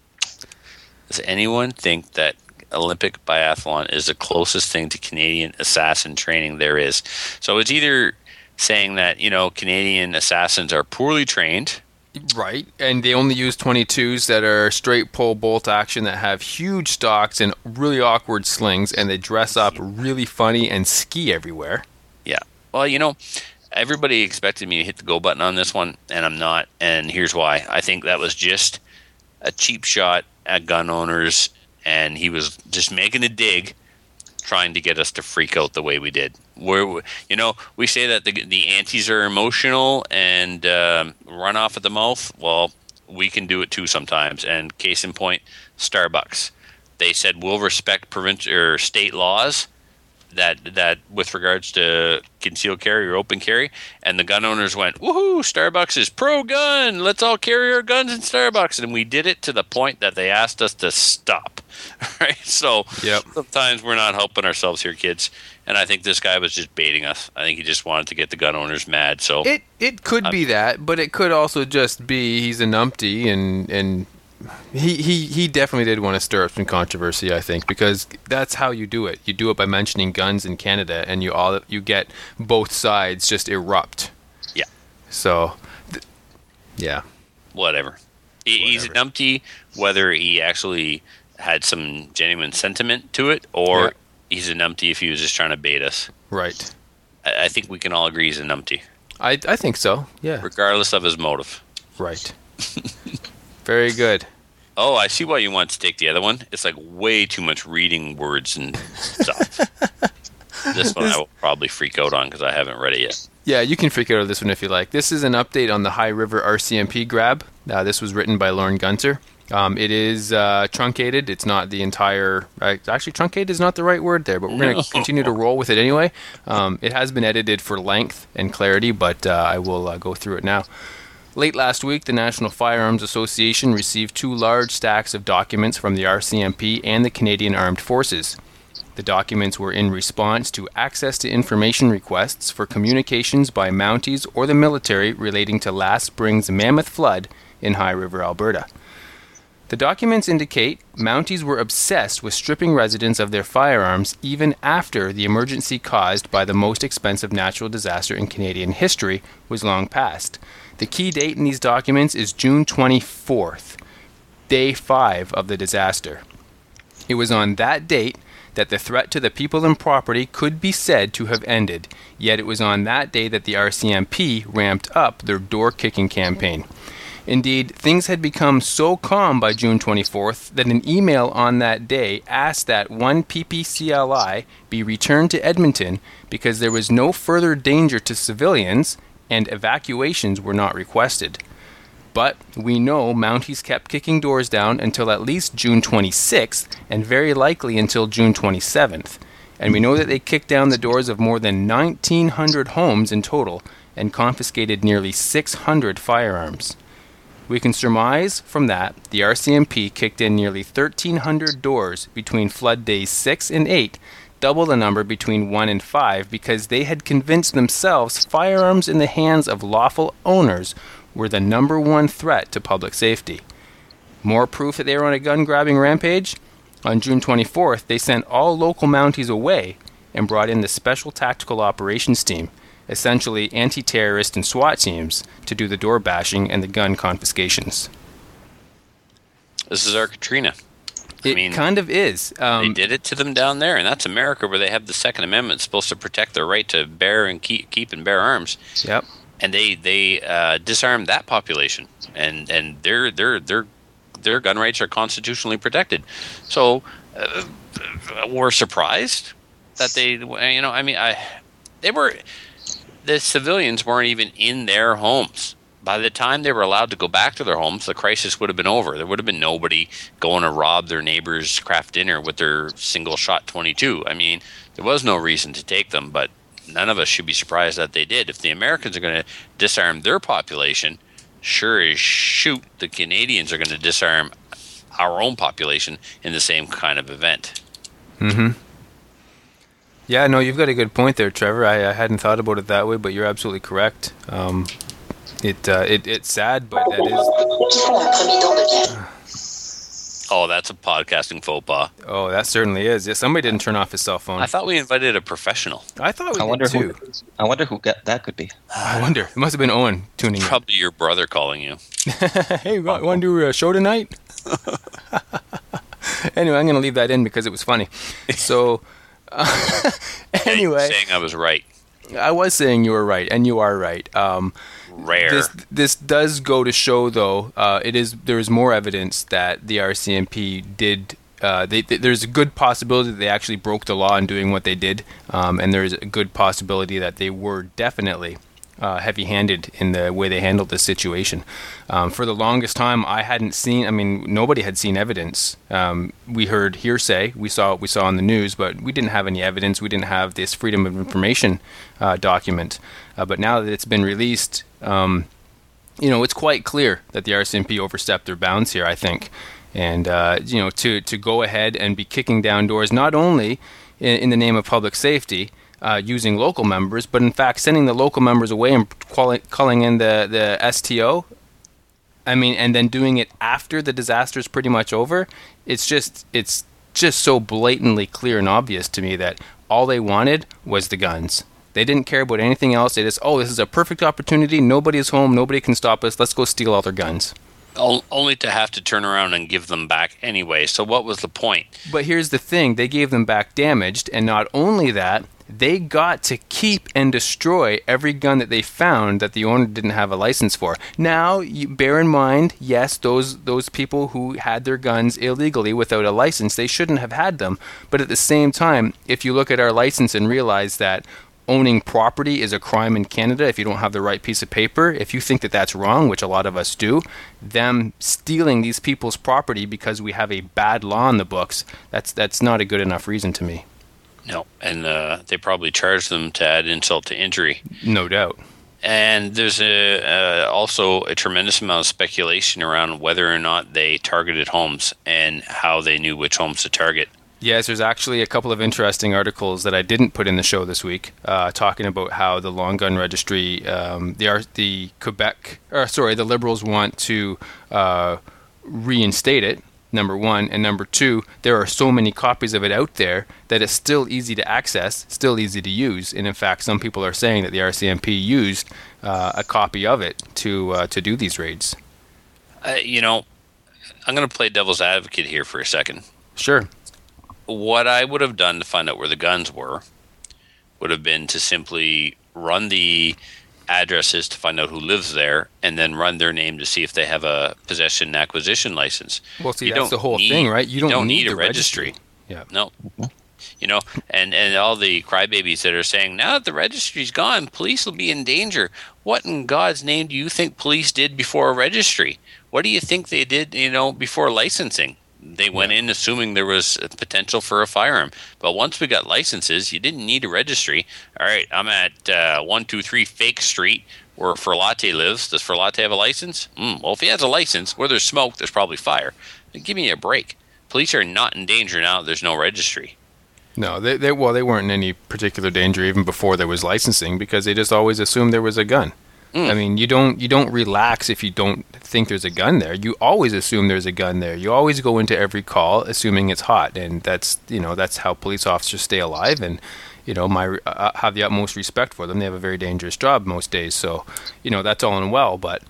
Does anyone think that Olympic biathlon is the closest thing to Canadian assassin training there is? So it's either saying that, you know, Canadian assassins are poorly trained. Right. And they only use twenty-twos that are straight pull bolt action that have huge stocks and really awkward slings, and they dress up really funny and ski everywhere. Yeah. Well, you know, everybody expected me to hit the go button on this one, and I'm not. And here's why. I think that was just a cheap shot at gun owners, and he was just making a dig, trying to get us to freak out the way we did. We're, you know, we say that the the antis are emotional and um, run off at the mouth. Well, we can do it too sometimes. And case in point, Starbucks. They said we'll respect provincial or state laws that that with regards to concealed carry or open carry, and the gun owners went, woohoo, Starbucks is pro-gun, let's all carry our guns in Starbucks. And we did it to the point that they asked us to stop. Right? So Yep. sometimes we're not helping ourselves here, kids. And I think this guy was just baiting us. I think he just wanted to get the gun owners mad. So It it could be that, but it could also just be he's a numpty and and he, he, he definitely did want to stir up some controversy, I think, because that's how you do it. You do it by mentioning guns in Canada, and you all you get both sides just erupt. Yeah. So, th- yeah. whatever. He, he's a Whatever. numpty, whether he actually had some genuine sentiment to it, or Yeah. he's a numpty if he was just trying to bait us. Right. I, I think we can all agree he's a numpty, I I think so. Yeah. regardless of his motive. Right. Very good. Oh, I see why you want to take the other one. It's like way too much reading words and stuff. This one I will probably freak out on because I haven't read it yet. Yeah, you can freak out of this one if you like. This is an update on the High River R C M P grab. Uh, this was written by Lauren Gunter. Um, it is uh, truncated. It's not the entire... Uh, actually, truncated is not the right word there, but we're going No. to continue to roll with it anyway. Um, it has been edited for length and clarity, but uh, I will uh, go through it now. Late last week, the National Firearms Association received two large stacks of documents from the R C M P and the Canadian Armed Forces. The documents were in response to access to information requests for communications by Mounties or the military relating to last spring's mammoth flood in High River, Alberta. The documents indicate Mounties were obsessed with stripping residents of their firearms even after the emergency caused by the most expensive natural disaster in Canadian history was long past. The key date in these documents is June twenty-fourth, day five of the disaster. It was on that date that the threat to the people and property could be said to have ended, yet it was on that day that the R C M P ramped up their door-kicking campaign. Indeed, things had become so calm by June twenty-fourth that an email on that day asked that one P P C L I be returned to Edmonton because there was no further danger to civilians and evacuations were not requested. But we know Mounties kept kicking doors down until at least June twenty-sixth and very likely until June twenty-seventh. And we know that they kicked down the doors of more than nineteen hundred homes in total and confiscated nearly six hundred firearms. We can surmise from that the R C M P kicked in nearly thirteen hundred doors between flood days six and eight, double the number between one and five, because they had convinced themselves firearms in the hands of lawful owners were the number one threat to public safety. More proof that they were on a gun-grabbing rampage? On June twenty-fourth, they sent all local Mounties away and brought in the Special Tactical Operations Team, essentially anti-terrorist and SWAT teams, to do the door bashing and the gun confiscations. This is our Katrina. It I mean, kind of is. Um, they did it to them down there, and that's America, where they have the Second Amendment, supposed to protect their right to bear and keep, keep and bear arms. Yep. And they they uh, disarmed that population, and and their their their their gun rights are constitutionally protected. So uh, we're surprised that they, you know, I mean, I they were. The civilians weren't even in their homes. By the time they were allowed to go back to their homes, the crisis would have been over. There would have been nobody going to rob their neighbor's craft dinner with their single-shot twenty-two. I mean, there was no reason to take them, but none of us should be surprised that they did. If the Americans are going to disarm their population, sure as shoot, the Canadians are going to disarm our own population in the same kind of event. Mm-hmm. Yeah, no, you've got a good point there, Trevor. I, I hadn't thought about it that way, but you're absolutely correct. Um, it, uh, it it's sad, but that is... Oh, that's a podcasting faux pas. Oh, that certainly is. Yeah, somebody didn't turn off his cell phone. I thought we invited a professional. I thought we I did wonder too. who. I wonder who get, that could be. I wonder. It must have been Owen tuning in. Probably your brother calling you. Hey, want to do a show tonight? Anyway, I'm going to leave that in because it was funny. So... Uh, anyway, saying I was right. I was saying you were right, and you are right. Um, Rare. This this does go to show, though, uh, it is there is more evidence that the R C M P did. Uh, they, they, there's a good possibility that they actually broke the law in doing what they did, um, and there is a good possibility that they were definitely uh, heavy-handed in the way they handled this situation. Um, for the longest time, I hadn't seen. I mean, nobody had seen evidence. Um, we heard hearsay. We saw what we saw on the news, but we didn't have any evidence. We didn't have this Freedom of Information uh, document. Uh, but now that it's been released, um, you know, it's quite clear that the R C M P overstepped their bounds here, I think. And, uh, you know, to, to go ahead and be kicking down doors, not only in, in the name of public safety, uh, using local members, but in fact sending the local members away and calling, calling in the, the S T O, I mean, and then doing it after the disaster is pretty much over. It's just, it's just so blatantly clear and obvious to me that all they wanted was the guns. They didn't care about anything else. They just, oh, this is a perfect opportunity. Nobody's home. Nobody can stop us. Let's go steal all their guns. Only to have to turn around and give them back anyway. So what was the point? But here's the thing. They gave them back damaged, and not only that, they got to keep and destroy every gun that they found that the owner didn't have a license for. Now, you bear in mind, yes, those those people who had their guns illegally without a license, they shouldn't have had them. But at the same time, if you look at our license and realize that owning property is a crime in Canada if you don't have the right piece of paper, if you think that that's wrong, which a lot of us do, them stealing these people's property because we have a bad law in the books, that's that's not a good enough reason to me. No, and uh, they probably charged them to add insult to injury. No doubt. And there's a, uh, also a tremendous amount of speculation around whether or not they targeted homes and how they knew which homes to target. Yes, there's actually a couple of interesting articles that I didn't put in the show this week, uh, talking about how the Long Gun Registry, um, the the Quebec, or sorry, the Liberals want to uh, reinstate it, number one, and number two, there are so many copies of it out there that it's still easy to access, still easy to use, and in fact, some people are saying that the R C M P used uh, a copy of it to uh, to do these raids. Uh, you know, I'm going to play devil's advocate here for a second. Sure. What I would have done to find out where the guns were would have been to simply run the addresses to find out who lives there, and then run their name to see if they have a possession and acquisition license. Well, see, you that's the whole need, thing, right? You don't, you don't need, need a a registry. registry. Yeah. No. You know, and, and all the crybabies that are saying, now that the registry's gone, police will be in danger. What in God's name do you think police did before a registry? What do you think they did, you know, before licensing? They went yeah. in assuming there was a potential for a firearm. But once we got licenses, you didn't need a registry. All right, I'm at uh, one two three Fake Street where Ferlate lives. Does Ferlate have a license? Mm, well, if he has a license, where there's smoke, there's probably fire. Give me a break. Police are not in danger now that there's no registry. No, they, they well, they weren't in any particular danger even before there was licensing because they just always assumed there was a gun. Mm. I mean, you don't you don't relax if you don't think there's a gun there. You always assume there's a gun there. You always go into every call assuming it's hot, and that's you know that's how police officers stay alive. And you know, my I have the utmost respect for them. They have a very dangerous job most days, so you know that's all and well. But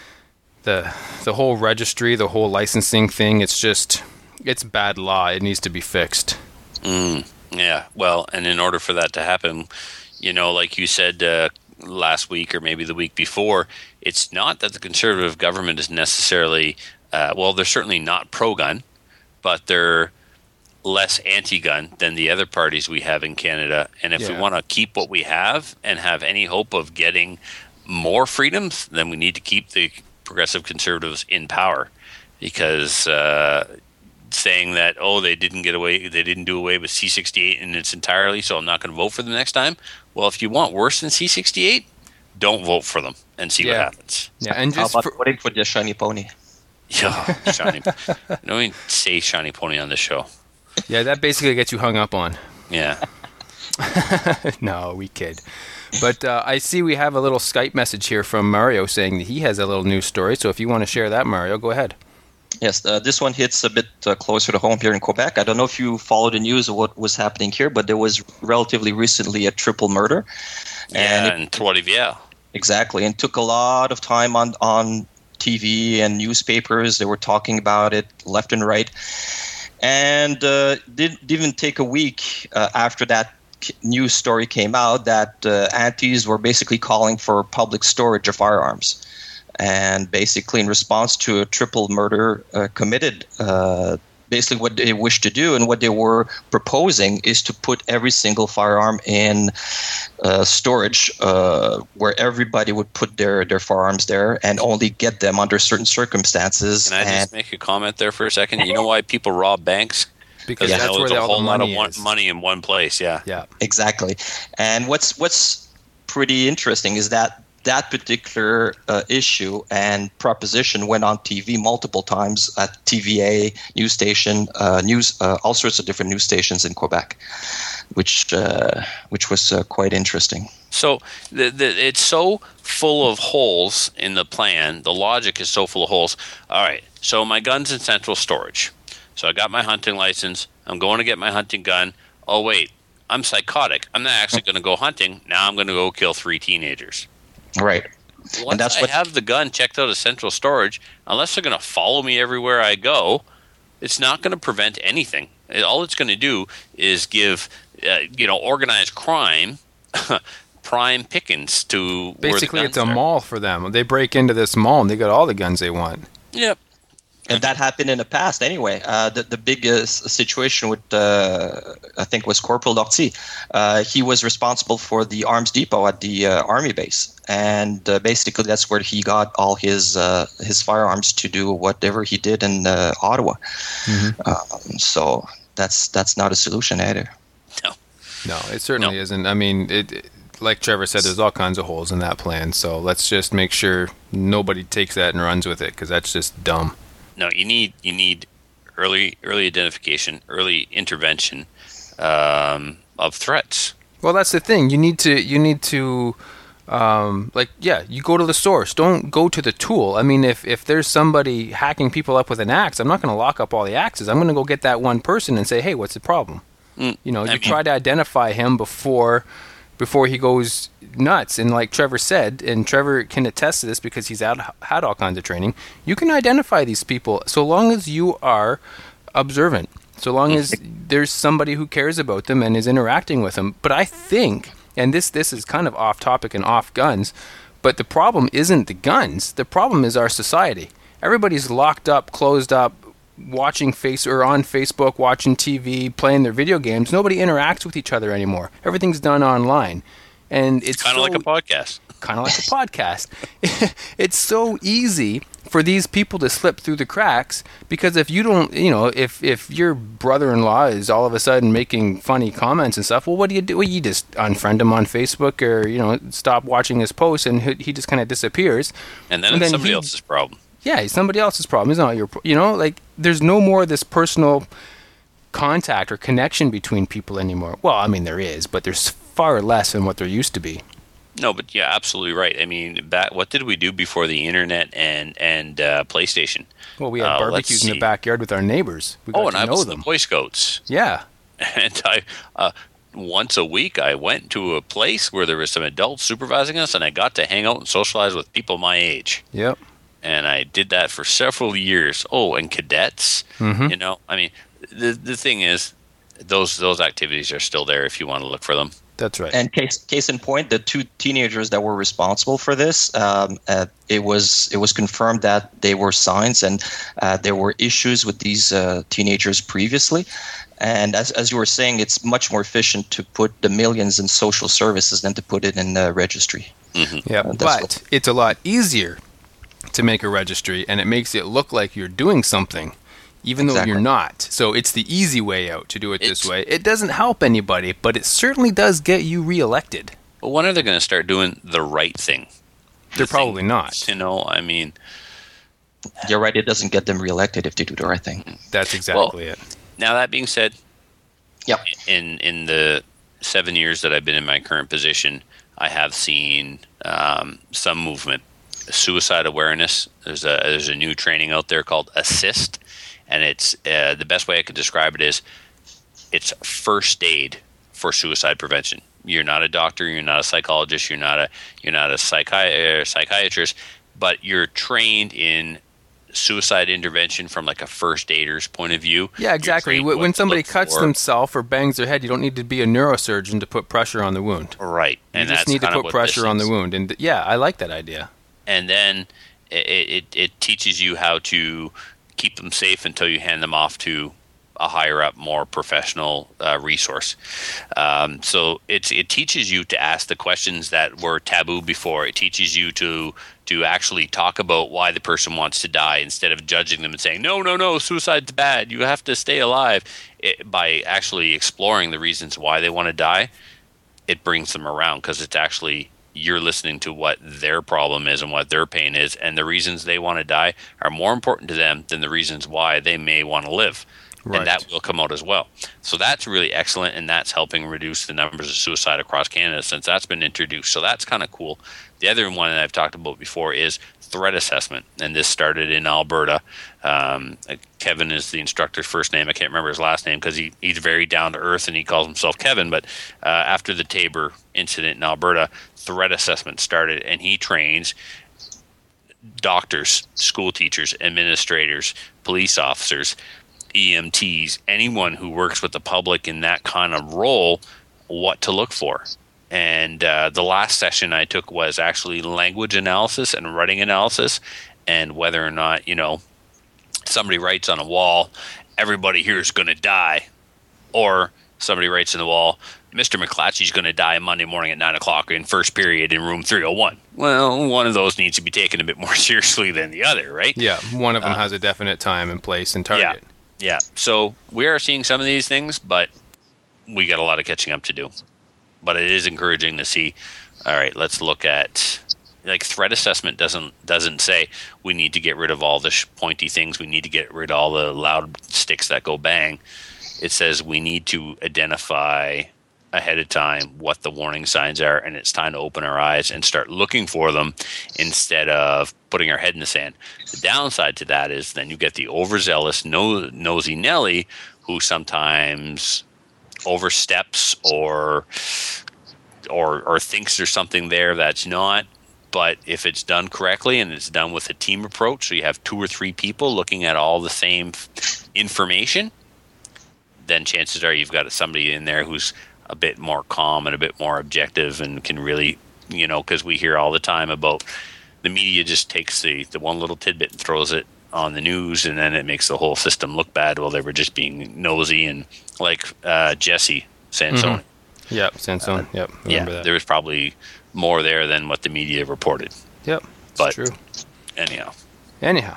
the the whole registry, the whole licensing thing, it's just it's bad law. It needs to be fixed. Mm. Yeah, well, and in order for that to happen, you know, like you said. Uh, last week or maybe the week before, it's not that the conservative government is necessarily, uh, well, they're certainly not pro-gun, but they're less anti-gun than the other parties we have in Canada. And if yeah. we want to keep what we have and have any hope of getting more freedoms, then we need to keep the progressive conservatives in power because uh, saying that, oh, they didn't get away, they didn't do away with C sixty-eight in its entirely, so I'm not going to vote for them next time. Well, if you want worse than C sixty-eight, don't vote for them and see yeah. what happens. Yeah, and just How about for- voting for the shiny pony? Yeah, shiny. Don't even say shiny pony on this show. Yeah, that basically gets you hung up on. Yeah. No, we kid. But uh, I see we have a little Skype message here from Mario saying that he has a little news story. So if you want to share that, Mario, go ahead. Yes, uh, this one hits a bit uh, closer to home here in Quebec. I don't know if you followed the news of what was happening here, but there was relatively recently a triple murder. Yeah, and in Trois-Rivières. Exactly, and took a lot of time on, on T V and newspapers. They were talking about it left and right. And uh, didn't even take a week uh, after that news story came out that uh, aunties were basically calling for public storage of firearms. And basically, in response to a triple murder uh, committed, uh, basically what they wish to do and what they were proposing is to put every single firearm in uh, storage uh, where everybody would put their, their firearms there and only get them under certain circumstances. Can I and just make a comment there for a second? You know why people rob banks? Because Because that's where there's a all whole the lot of money one, is. money in one place, yeah. Yeah. Exactly. And what's what's pretty interesting is that that particular uh, issue and proposition went on T V multiple times at T V A, news station, uh, news, uh, all sorts of different news stations in Quebec, which uh, which was uh, quite interesting. So the, the, it's so full of holes in the plan. The logic is so full of holes. All right, so my gun's in central storage. So I got my hunting license. I'm going to get my hunting gun. Oh, wait, I'm psychotic. I'm not actually going to go hunting. Now I'm going to go kill three teenagers. Right. Once and that's I what have the gun checked out of central storage, unless they're going to follow me everywhere I go, it's not going to prevent anything. It, all it's going to do is give, uh, you know, organized crime prime pickings to Basically, where the it's a guns are. mall for them. They break into this mall and they got all the guns they want. Yep. And that happened in the past anyway. Uh, the, the biggest situation with, uh, I think, was Corporal Lortie. Uh, he was responsible for the arms depot at the uh, army base. And uh, basically that's where he got all his uh, his firearms to do whatever he did in uh, Ottawa. Mm-hmm. Um, so that's that's not a solution either. No. No, it certainly No. isn't. I mean, it, it, like Trevor said, there's all kinds of holes in that plan. So let's just make sure nobody takes that and runs with it because that's just dumb. No, you need you need early early identification, early intervention um, of threats. Well, that's the thing. You need to you need to Um, like, yeah, you go to the source. Don't go to the tool. I mean, if, if there's somebody hacking people up with an axe, I'm not going to lock up all the axes. I'm going to go get that one person and say, hey, what's the problem? Mm, you know, I you mean- try to identify him before before he goes nuts. And like Trevor said, and Trevor can attest to this because he's had, had all kinds of training, you can identify these people so long as you are observant, so long as there's somebody who cares about them and is interacting with them. But I think, and this this is kind of off topic and off guns, but the problem isn't the guns. The problem is our society. Everybody's locked up, closed up, watching face or on Facebook, watching T V, playing their video games. Nobody interacts with each other anymore. Everything's done online, and it's Kind of so, like a podcast. kind of like a podcast. It's so easy for these people to slip through the cracks because if you don't, you know, if if your brother-in-law is all of a sudden making funny comments and stuff, well, what do you do? Well, you just unfriend him on Facebook or, you know, stop watching his posts, and he he just kind of disappears. And then And it's then somebody he- else's problem. Yeah, it's somebody else's problem. It's not your, pro- you know, like there's no more of this personal contact or connection between people anymore. Well, I mean, there is, but there's far less than what there used to be. No, but yeah, absolutely right. I mean, back, what did we do before the internet and and uh, PlayStation? Well, we had Uh, let's barbecues in the see. backyard with our neighbors. We got Oh, and to I know was in them. the Boy Scouts, Yeah. and I uh, once a week I went to a place where there was some adults supervising us, and I got to hang out and socialize with people my age. Yep. And I did that for several years. Oh, and cadets. Mhm. You know, I mean, the the thing is, those those activities are still there if you want to look for them. That's right. And case case in point, the two teenagers that were responsible for this, um, uh, it was it was confirmed that they were signs, and uh, there were issues with these uh, teenagers previously. And as as you were saying, it's much more efficient to put the millions in social services than to put it in the registry. Yeah, Uh, that's but what- it's a lot easier to make a registry, and it makes it look like you're doing something, even though Exactly. you're not. So it's the easy way out to do it this It's- way. It doesn't help anybody, but it certainly does get you reelected. But when are they going to start doing the right thing? They're The probably thing, not. You know, I mean, You're right; it doesn't get them reelected if they do the right thing. That's exactly it. now that being said, Yep. in in the seven years that I've been in my current position, I have seen um, some movement. Suicide awareness. There's a there's a new training out there called Assist, and it's uh, the best way I could describe it is it's first aid for suicide prevention. You're not a doctor, you're not a psychologist, you're not a you're not a psychi- uh, psychiatrist, but you're trained in suicide intervention from like a first aider's point of view. Yeah, You're exactly. trained Wh- what When to somebody look cuts for. themselves or bangs their head, you don't need to be a neurosurgeon to put pressure on the wound. Right, You and just that's need to kind of put what pressure this on the is. wound. And th- yeah, I like that idea. And then it, it, it teaches you how to keep them safe until you hand them off to a higher up, more professional uh, resource. Um, so it's it teaches you to ask the questions that were taboo before. It teaches you to to actually talk about why the person wants to die instead of judging them and saying, no, no, no, suicide's bad. You have to stay alive. It, by actually exploring the reasons why they want to die, it brings them around because it's actually you're listening to what their problem is and what their pain is, and the reasons they want to die are more important to them than the reasons why they may want to live. Right. And that will come out as well. So that's really excellent, and that's helping reduce the numbers of suicide across Canada since that's been introduced. So that's kind of cool. The other one that I've talked about before is threat assessment, and this started in Alberta. Um, Kevin is the instructor's first name. I can't remember his last name because he, he's very down to earth and he calls himself Kevin. But uh, after the Tabor incident in Alberta, threat assessment started, and he trains doctors, school teachers, administrators, police officers, E M Ts, anyone who works with the public in that kind of role, what to look for. And uh, the last session I took was actually language analysis and writing analysis, and whether or not, you know, somebody writes on a wall, everybody here is going to die, or somebody writes on the wall, Mister McClatchy's going to die Monday morning at nine o'clock in first period in room three oh one. Well, one of those needs to be taken a bit more seriously than the other, right? Yeah, one of them has a definite time and place and target. Yeah. So we are seeing some of these things, but we got a lot of catching up to do. But it is encouraging to see, all right, let's look at, like, threat assessment doesn't doesn't say we need to get rid of all the sh- pointy things, we need to get rid of all the loud sticks that go bang. It says we need to identify ahead of time what the warning signs are, and it's time to open our eyes and start looking for them instead of putting our head in the sand. The downside to that is then you get the overzealous no, nosy Nelly who sometimes oversteps or or or thinks there's something there that's not. But if it's done correctly and it's done with a team approach, so you have two or three people looking at all the same information, then chances are you've got somebody in there who's a bit more calm and a bit more objective and can really, you know, because we hear all the time about the media just takes the, the one little tidbit and throws it on the news, and then it makes the whole system look bad while they were just being nosy and like uh, Jesse Sansone. Mm-hmm. Yep, Sansone. Uh, yep, yeah, that. There was probably more there than what the media reported. Yep, but true. Anyhow. Anyhow.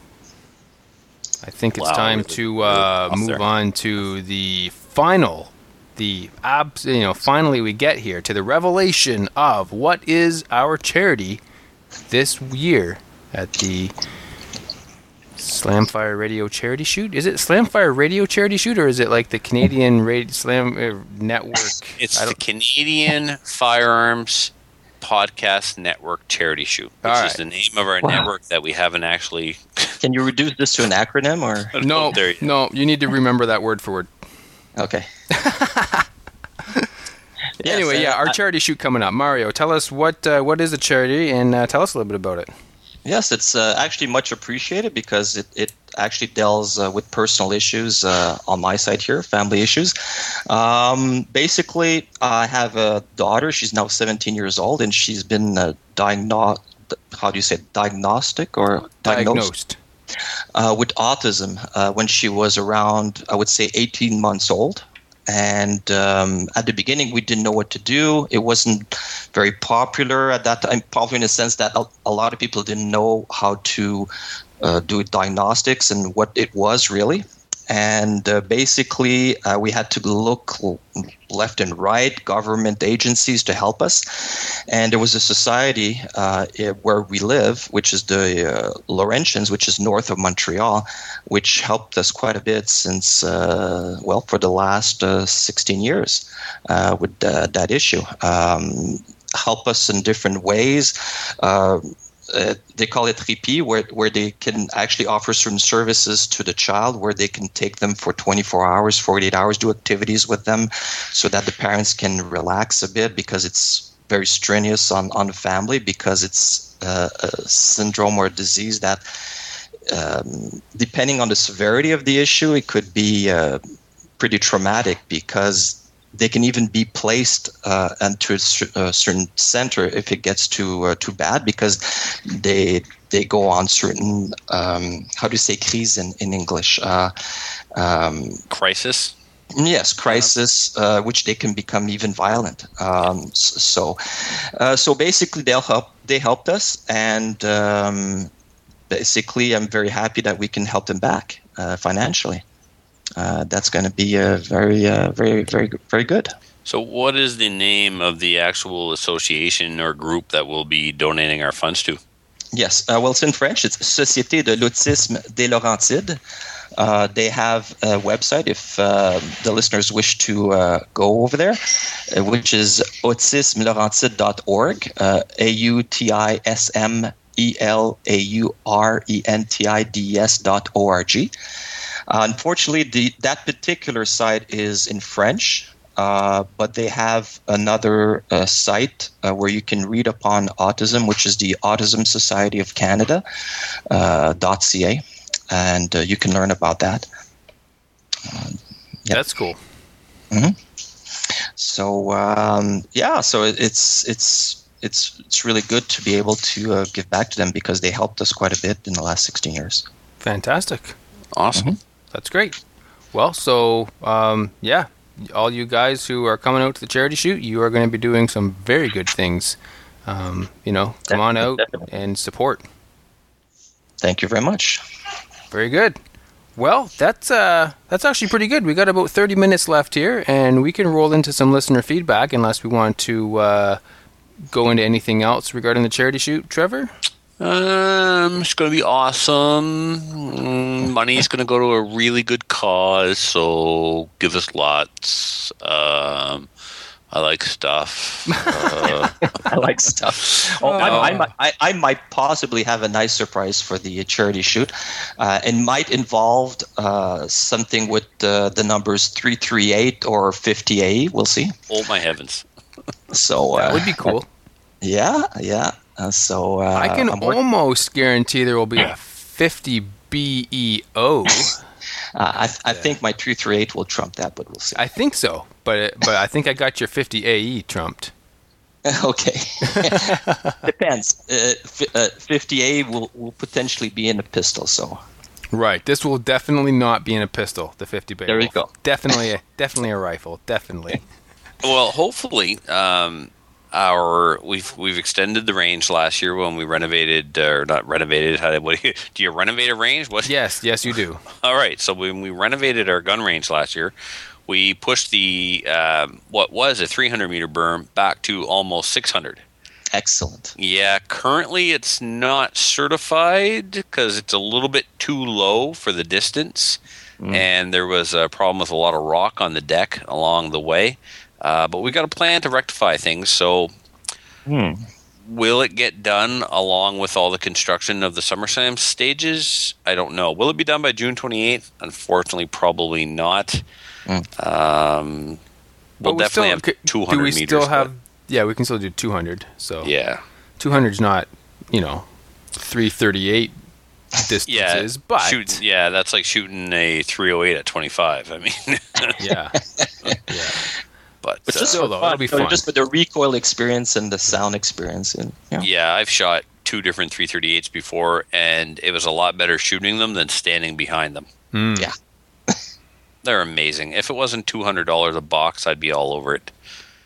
I think it's wow, time really, to uh, really move there. on to the final, the abs. You know, finally we get here to the revelation of what is our charity this year at the Slamfire Radio Charity Shoot. Is it Slamfire Radio Charity Shoot, or is it like the Canadian Radio Slam uh, Network? It's the Canadian Firearms Podcast Network Charity Shoot, which All is right. the name of our Wow. network that we haven't actually. Can you reduce this to an acronym or? No, There you- no, you need to remember that word for word. Okay. Yes, Anyway, uh, yeah, our I- charity shoot coming up. Mario, tell us what uh, what is a charity, and uh, tell us a little bit about it. Yes, it's uh, actually much appreciated because it, it actually deals uh, with personal issues uh, on my side here, family issues. Um, basically, I have a daughter. She's now seventeen years old, and she's been uh, diagnosed. How do you say it? Diagnostic or Diagnosed. diagnosed? Uh, with autism uh, when she was around, I would say, eighteen months old. And um, at the beginning, we didn't know what to do. It wasn't very popular at that time, probably in the sense that a, a lot of people didn't know how to uh, do diagnostics and what it was really. And uh, basically, uh, we had to look left and right, government agencies to help us. And there was a society uh, where we live, which is the uh, Laurentians, which is north of Montreal, which helped us quite a bit since, uh, well, for the last uh, sixteen years uh, with uh, that issue. Um, help us in different ways. Uh, Uh, they call it R I P I, where where they can actually offer certain services to the child, where they can take them for twenty-four hours, forty-eight hours, do activities with them, so that the parents can relax a bit, because it's very strenuous on, on the family, because it's uh, a syndrome or a disease that, um, depending on the severity of the issue, it could be uh, pretty traumatic, because they can even be placed uh, into a, a certain center if it gets too uh, too bad, because they they go on certain um, how do you say crise in in English? Uh, um, Crisis. Yes, crisis, uh, which they can become even violent. Um, so, uh, so basically, they'll help. They helped us, and um, basically, I'm very happy that we can help them back uh, financially. Uh, that's going to be uh, very, uh, very, very, very good. So, what is the name of the actual association or group that we'll be donating our funds to? Yes, uh, well, it's in French. It's Société de l'Autisme des Laurentides. Uh, they have a website if uh, the listeners wish to uh, go over there, uh, which is autisme laurentide dot org, uh, A U T I S M E L A U R E N T I D E S dot O R G. Uh, unfortunately, the, that particular site is in French, uh, but they have another uh, site uh, where you can read upon autism, which is the Autism Society of Canada uh, .ca, and uh, you can learn about that. Uh, yeah. That's cool. Mm-hmm. So um, yeah, so it's it's it's it's really good to be able to uh, give back to them, because they helped us quite a bit in the last sixteen years. Fantastic. Awesome. Mm-hmm. That's great. Well, so, um, yeah, all you guys who are coming out to the charity shoot, you are going to be doing some very good things. Um, you know, come on out Definitely. and support. Thank you very much. Very good. Well, that's uh, that's actually pretty good. We got about thirty minutes left here, and we can roll into some listener feedback, unless we want to uh, go into anything else regarding the charity shoot. Trevor? Um, it's going to be awesome. Mm, money's going to go to a really good cause, so give us lots. Um, I like stuff. Uh, I like stuff. Oh, I, I, might- I, I might possibly have a nice surprise for the charity shoot. Uh, it might involve uh, something with uh, the numbers three three eight or fifty A. We'll see. oh my heavens! So uh, That would be cool. Yeah, yeah. Uh, so uh, I can I'm work- almost guarantee there will be a fifty B E O. uh, I, I think my three three eight will trump that, but we'll see. I think so, but it, but I think I got your fifty A E trumped. Okay. Depends. Uh, f- uh, fifty A will, will potentially be in a pistol, so. Right. This will definitely not be in a pistol. The fifty B E O. There you go. Definitely, a, definitely a rifle. Definitely. Well, hopefully, um, our we've we've extended the range last year when we renovated or not renovated. How, what do you do? You renovate a range? What? Yes. Yes, you do. All right. So when we renovated our gun range last year, we pushed the um, what was a three hundred meter berm back to almost six hundred. Excellent. Yeah, currently it's not certified because it's a little bit too low for the distance, mm. and there was a problem with a lot of rock on the deck along the way. Uh, but we got a plan to rectify things. So, mm. will it get done along with all the construction of the SummerSlam stages? I don't know. Will it be done by June twenty-eighth? Unfortunately, probably not. Mm. Um, we'll we definitely still, have two hundred do we meters. Still have? Yeah, we can still do two hundred. So yeah, two hundred is not, you know, three thirty-eight distances, yeah, but shoot, yeah, that's like shooting a three oh eight at twenty-five. I mean, yeah, yeah. But, but uh, just, so, for though, fun, it'll be so fun. just for the recoil experience and the sound experience. And, yeah. yeah, I've shot two different three thirty-eights before, and it was a lot better shooting them than standing behind them. Mm. Yeah. They're amazing. If it wasn't two hundred dollars a box, I'd be all over it.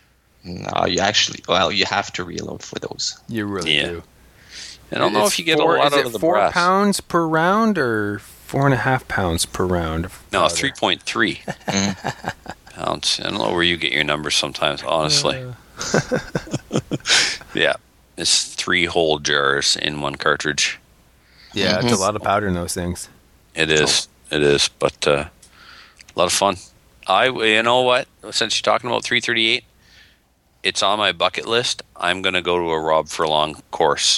No, you actually, well, you have to reload for those. You really Yeah. do. I don't know It's if you get four, a lot is out it of the four brass. pounds per round or four and a half pounds per round? of No, powder? three point three pounds. I don't know where you get your numbers sometimes, honestly. Uh, Yeah. It's three whole jars in one cartridge. yeah, it's a lot of powder in those things. It is. It is. But uh, a lot of fun. I, you know what? Since you're talking about three thirty-eight, it's on my bucket list. I'm going to go to a Rob Furlong course.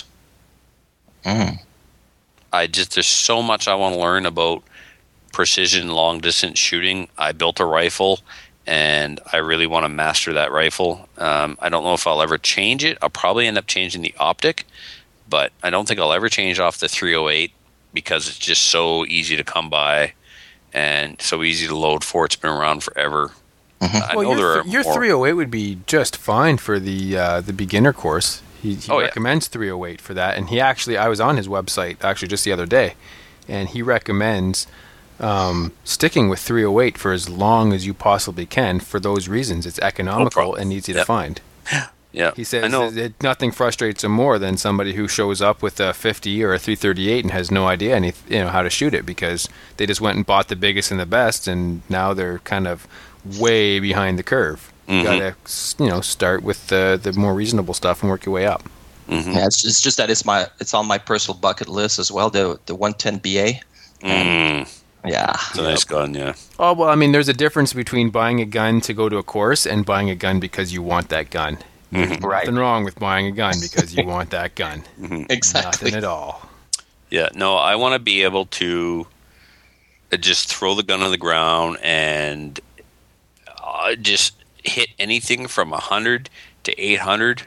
Mm. I just, there's so much I want to learn about precision long distance shooting. I built a rifle and I really want to master that rifle. Um, I don't know if I'll ever change it. I'll probably end up changing the optic, but I don't think I'll ever change off the three oh eight because it's just so easy to come by and so easy to load for. It's been around forever. Mm-hmm. I well, know your, there are your more. three oh eight would be just fine for the uh, the beginner course. He, he Oh, yeah. recommends three oh eight for that, and he actually, I was on his website actually just the other day, and he recommends um, sticking with three oh eight for as long as you possibly can for those reasons. It's economical problem. and easy Yep. to find. Yeah, He says I know. that it, nothing frustrates him more than somebody who shows up with a fifty or a three thirty-eight and has no idea any, you know, how to shoot it because they just went and bought the biggest and the best, and now they're kind of way behind the curve. You Mhm. gotta, you know, start with the the more reasonable stuff and work your way up. Mhm. Yeah, it's, it's just that it's my it's on my personal bucket list as well. The the one ten B A. Mm, Yeah. it's a nice gun, yeah. Oh well, I mean, there's a difference between buying a gun to go to a course and buying a gun because you want that gun. There's Right. nothing wrong with buying a gun because you want that gun. Exactly. Nothing at all. Yeah, no, I want to be able to uh, just throw the gun on the ground and uh, just hit anything from one hundred to eight hundred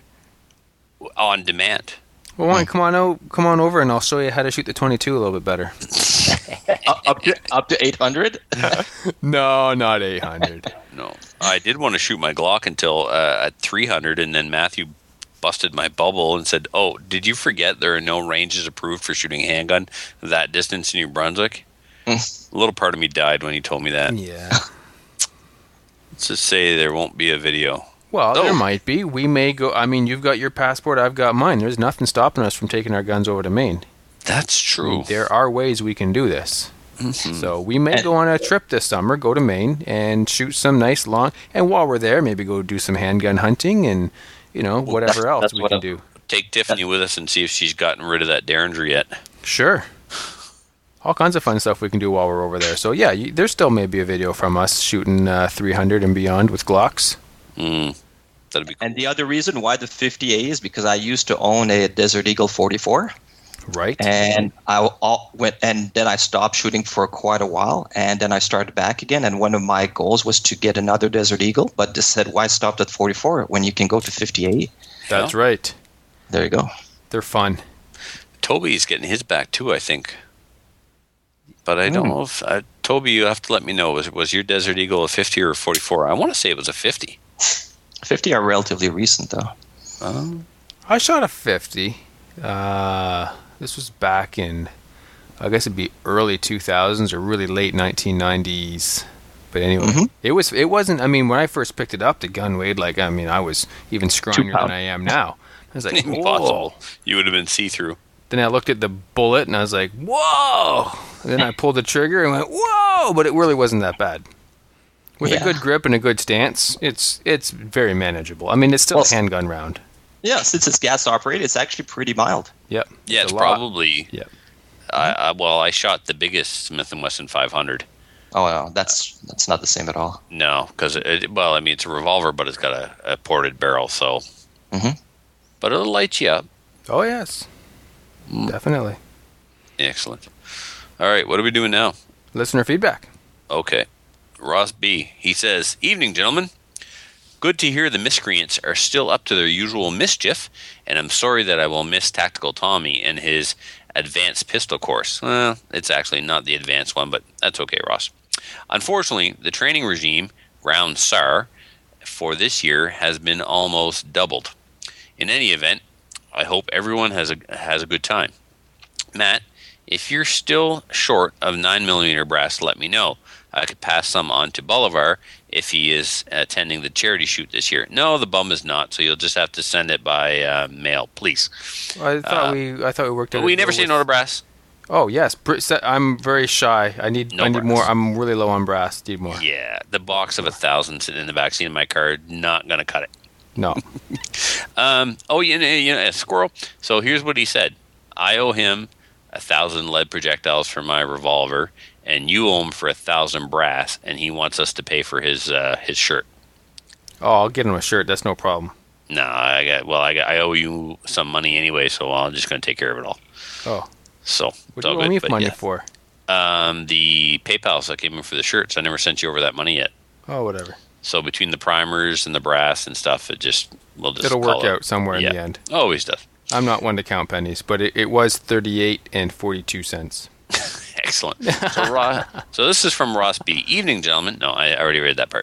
on demand. Well, why don't you come on out, come on over, and I'll show you how to shoot the twenty-two a little bit better. up, up to up to eight hundred. No, not eight hundred. No, I did want to shoot my Glock until uh, at three hundred, and then Matthew busted my bubble and said, "Oh, did you forget there are no ranges approved for shooting a handgun that distance in New Brunswick?" A little part of me died when he told me that. Yeah. Let's just say there won't be a video. Well, Oh. there might be. We may go. I mean, you've got your passport. I've got mine. There's nothing stopping us from taking our guns over to Maine. That's true. There are ways we can do this. Mhm. So we may And- go on a trip this summer, go to Maine, and shoot some nice long. And while we're there, maybe go do some handgun hunting and, you know, whatever that's- else that's we what can I- do. Take Tiffany with us and see if she's gotten rid of that Derringer yet. Sure. All kinds of fun stuff we can do while we're over there. So yeah, you, there's still maybe a video from us shooting uh, three hundred and beyond with Glocks. Mm. That'd be cool. And the other reason why the fifty A is because I used to own a Desert Eagle forty-four. Right. And I all went, and then I stopped shooting for quite a while, and then I started back again. And one of my goals was to get another Desert Eagle, but they said, "Why stop at forty-four when you can go to fifty-eight?" That's right. There you go. They're fun. Toby's getting his back too, I think. But I don't Mm. know if uh, Toby. You have to let me know. Was was your Desert Eagle a fifty or a forty-four? I want to say it was a fifty. fifty are relatively recent, though. Um, I shot a fifty. Uh, this was back in, I guess it'd be early two thousands or really late nineteen nineties. But anyway, Mhm. it was. It wasn't. I mean, when I first picked it up, the gun weighed like. I mean, I was even scrawnier pound. than I am now. I was like, impossible. whoa. You would have been see through. Then I looked at the bullet and I was like, whoa. And then I pulled the trigger and went, whoa. But it really wasn't that bad. With a Yeah. good grip and a good stance, it's it's very manageable. I mean, it's still Well, a handgun round. Yeah, since it's gas operated, it's actually pretty mild. Yep. Yeah, it's a lot. probably. Yep. I, I, well, I shot the biggest Smith and Wesson five hundred. Oh no, that's that's not the same at all. No, because it, it, well, I mean, it's a revolver, but it's got a, a ported barrel, so. Mhm. But it'll light you up. Oh, yes. Definitely. Excellent. All right, what are we doing now? Listener feedback. Okay. Ross B. He says, "Evening, gentlemen. Good to hear the miscreants are still up to their usual mischief, and I'm sorry that I will miss Tactical Tommy and his advanced pistol course. Well, it's actually not the advanced one, but that's okay, Ross. Unfortunately, the training regime, round S A R, for this year has been almost doubled. In any event, I hope everyone has a has a good time. Matt, if you're still short of nine millimeter brass, let me know. I could pass some on to Bolivar if he is attending the charity shoot this year. No, the bum is not, so you'll just have to send it by uh, mail, please. I thought Uh, we I thought we worked out. But we a never deal say with- no to brass. Oh yes, Br- se- I'm very shy. I need No I need brass. more. I'm really low on brass. Need more. Yeah, the box of a thousand sitting in the backseat of my car, not going to cut it. No. Um, oh, you know, you know, a squirrel. So here's what he said. I owe him a thousand lead projectiles for my revolver, and you owe him for a thousand brass, and he wants us to pay for his uh, his shirt. Oh, I'll get him a shirt. That's no problem. No, I got well. I got I owe you some money anyway, so I'm just going to take care of it all. Oh, So what it's do all you owe good. me but money yeah. for? Um, the PayPal that came in for the shirts. I never sent you over that money yet. Oh, whatever. So between the primers and the brass and stuff, it just we'll just It'll call work it. out somewhere Yeah. in the end. Always does. I'm not one to count pennies, but it, it was thirty-eight and forty-two cents. Excellent. So, Ross, so this is from Ross B. Evening, gentlemen. No, I already read that part.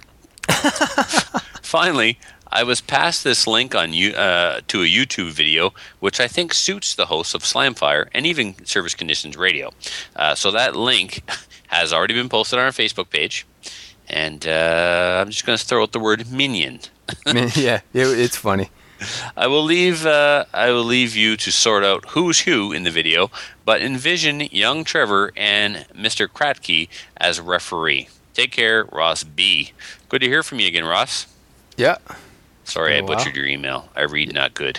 Finally, I was passed this link on you uh, to a YouTube video, which I think suits the hosts of Slamfire and even Service Conditions Radio. Uh, so that link has already been posted on our Facebook page, and uh, I'm just going to throw out the word minion. I mean, yeah, it, it's funny. I will leave. Uh, I will leave you to sort out who's who in the video, but envision young Trevor and Mister Kratke as referee. Take care, Ross B. Good to hear from you again, Ross. Yeah. Sorry, Oh, I wow. butchered your email. I read not good.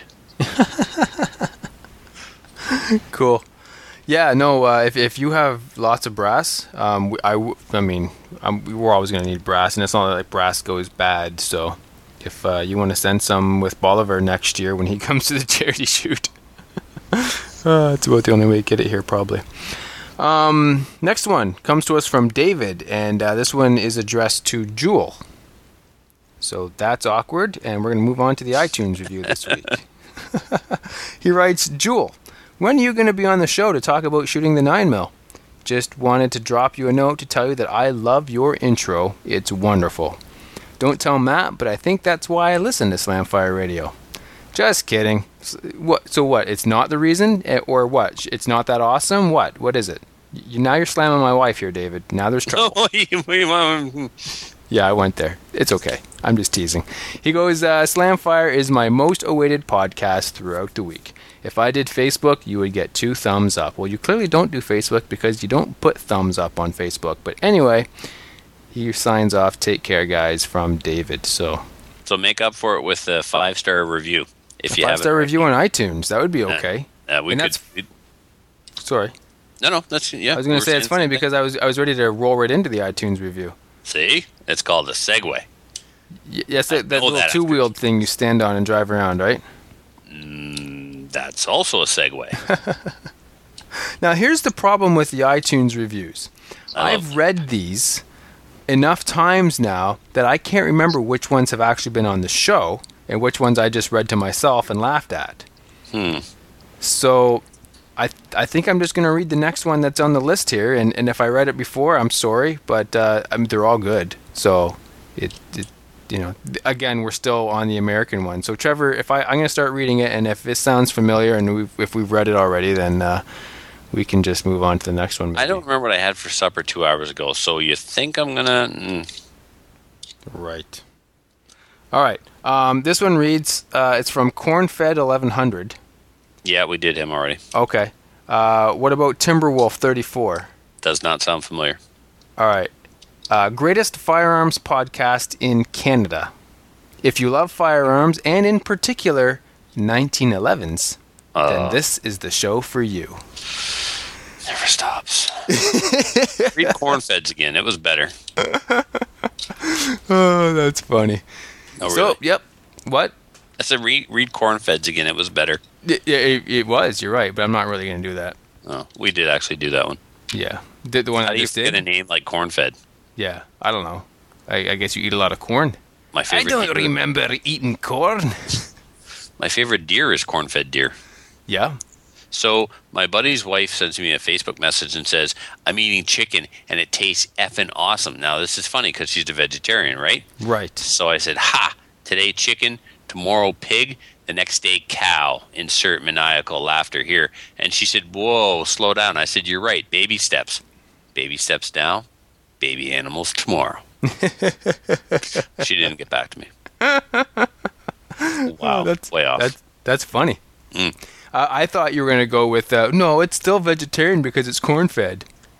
Cool. Yeah, no, uh, if, if you have lots of brass, um, we- I, w- I mean, um, we we're always going to need brass, and it's not like brass goes bad, so if uh, you want to send some with Bolivar next year when he comes to the charity shoot, uh, it's about the only way to get it here, probably. Um, next one comes to us from David, and uh, this one is addressed to Jewel. So that's awkward, and we're going to move on to the iTunes review this week. He writes, Jewel, when are you going to be on the show to talk about shooting the nine mil? Just wanted to drop you a note to tell you that I love your intro. It's wonderful. Don't tell Matt, but I think that's why I listen to Slamfire Radio. Just kidding. S- What? So what? It's not the reason, Eh, or what? It's not that awesome. What? What is it? You, now you're slamming my wife here, David. Now there's trouble. Oh, you- you- Yeah, I went there. It's okay. I'm just teasing. He goes, uh, Slamfire is my most awaited podcast throughout the week. If I did Facebook, you would get two thumbs up. Well, you clearly don't do Facebook because you don't put thumbs up on Facebook. But anyway, he signs off. Take care, guys, from David. So, so make up for it with a five star review if a you have five-star review on iTunes. That would be okay. Uh, we And could. that's- it- Sorry. no, no, that's yeah. I was going we're to say it's saying funny something. because I was I was ready to roll right into the iTunes review. See, it's called a segue. Y- yes, that, that know little that after- two-wheeled thing you stand on and drive around, right? Mm, that's also a segue. Now, here's the problem with the iTunes reviews. I love I've them. read these enough times now that I can't remember which ones have actually been on the show and which ones I just read to myself and laughed at. Hmm. So I I think I'm just going to read the next one that's on the list here, and, and if I read it before, I'm sorry, but uh, I mean, they're all good. So it, it you know, th- again, we're still on the American one. So Trevor, if I I'm going to start reading it, and if this sounds familiar and we've, if we've read it already, then uh, we can just move on to the next one. Maybe. I don't remember what I had for supper two hours ago, so you think I'm gonna? Mm, Right. All right. Um, this one reads, uh, it's from Cornfed eleven hundred. yeah, we did him already. Okay. Uh, what about Timberwolf thirty-four? Does not sound familiar. All right. Uh, greatest firearms podcast in Canada. If you love firearms, and in particular nineteen elevens, Uh, then this is the show for you. Never stops. Read Cornfeds again. It was better. Oh, that's funny. Oh, So, really? yep. What? I said read read Cornfeds again. It was better. Yeah, it, it was. You're right, but I'm not really going to do that. Oh, we did actually do that one. Yeah. The, the one How I do you just get did? a name like Cornfed? Yeah. I don't know. I, I guess you eat a lot of corn. My I favorite. don't deer, remember eating corn. My favorite deer is corn-fed deer. Yeah. So my buddy's wife sends me a Facebook message and says, "I'm eating chicken and it tastes effing awesome." Now this is funny because she's a vegetarian, right? Right. So I said, "Ha! Today chicken, tomorrow pig, the next day cow." Insert maniacal laughter here. And she said, "Whoa, slow down." I said, "You're right. Baby steps. Baby steps now. Baby animals tomorrow." She didn't get back to me. Wow, that's way off. That's that's funny. Mm. Uh, I thought you were going to go with uh, no. It's still vegetarian because it's corn fed.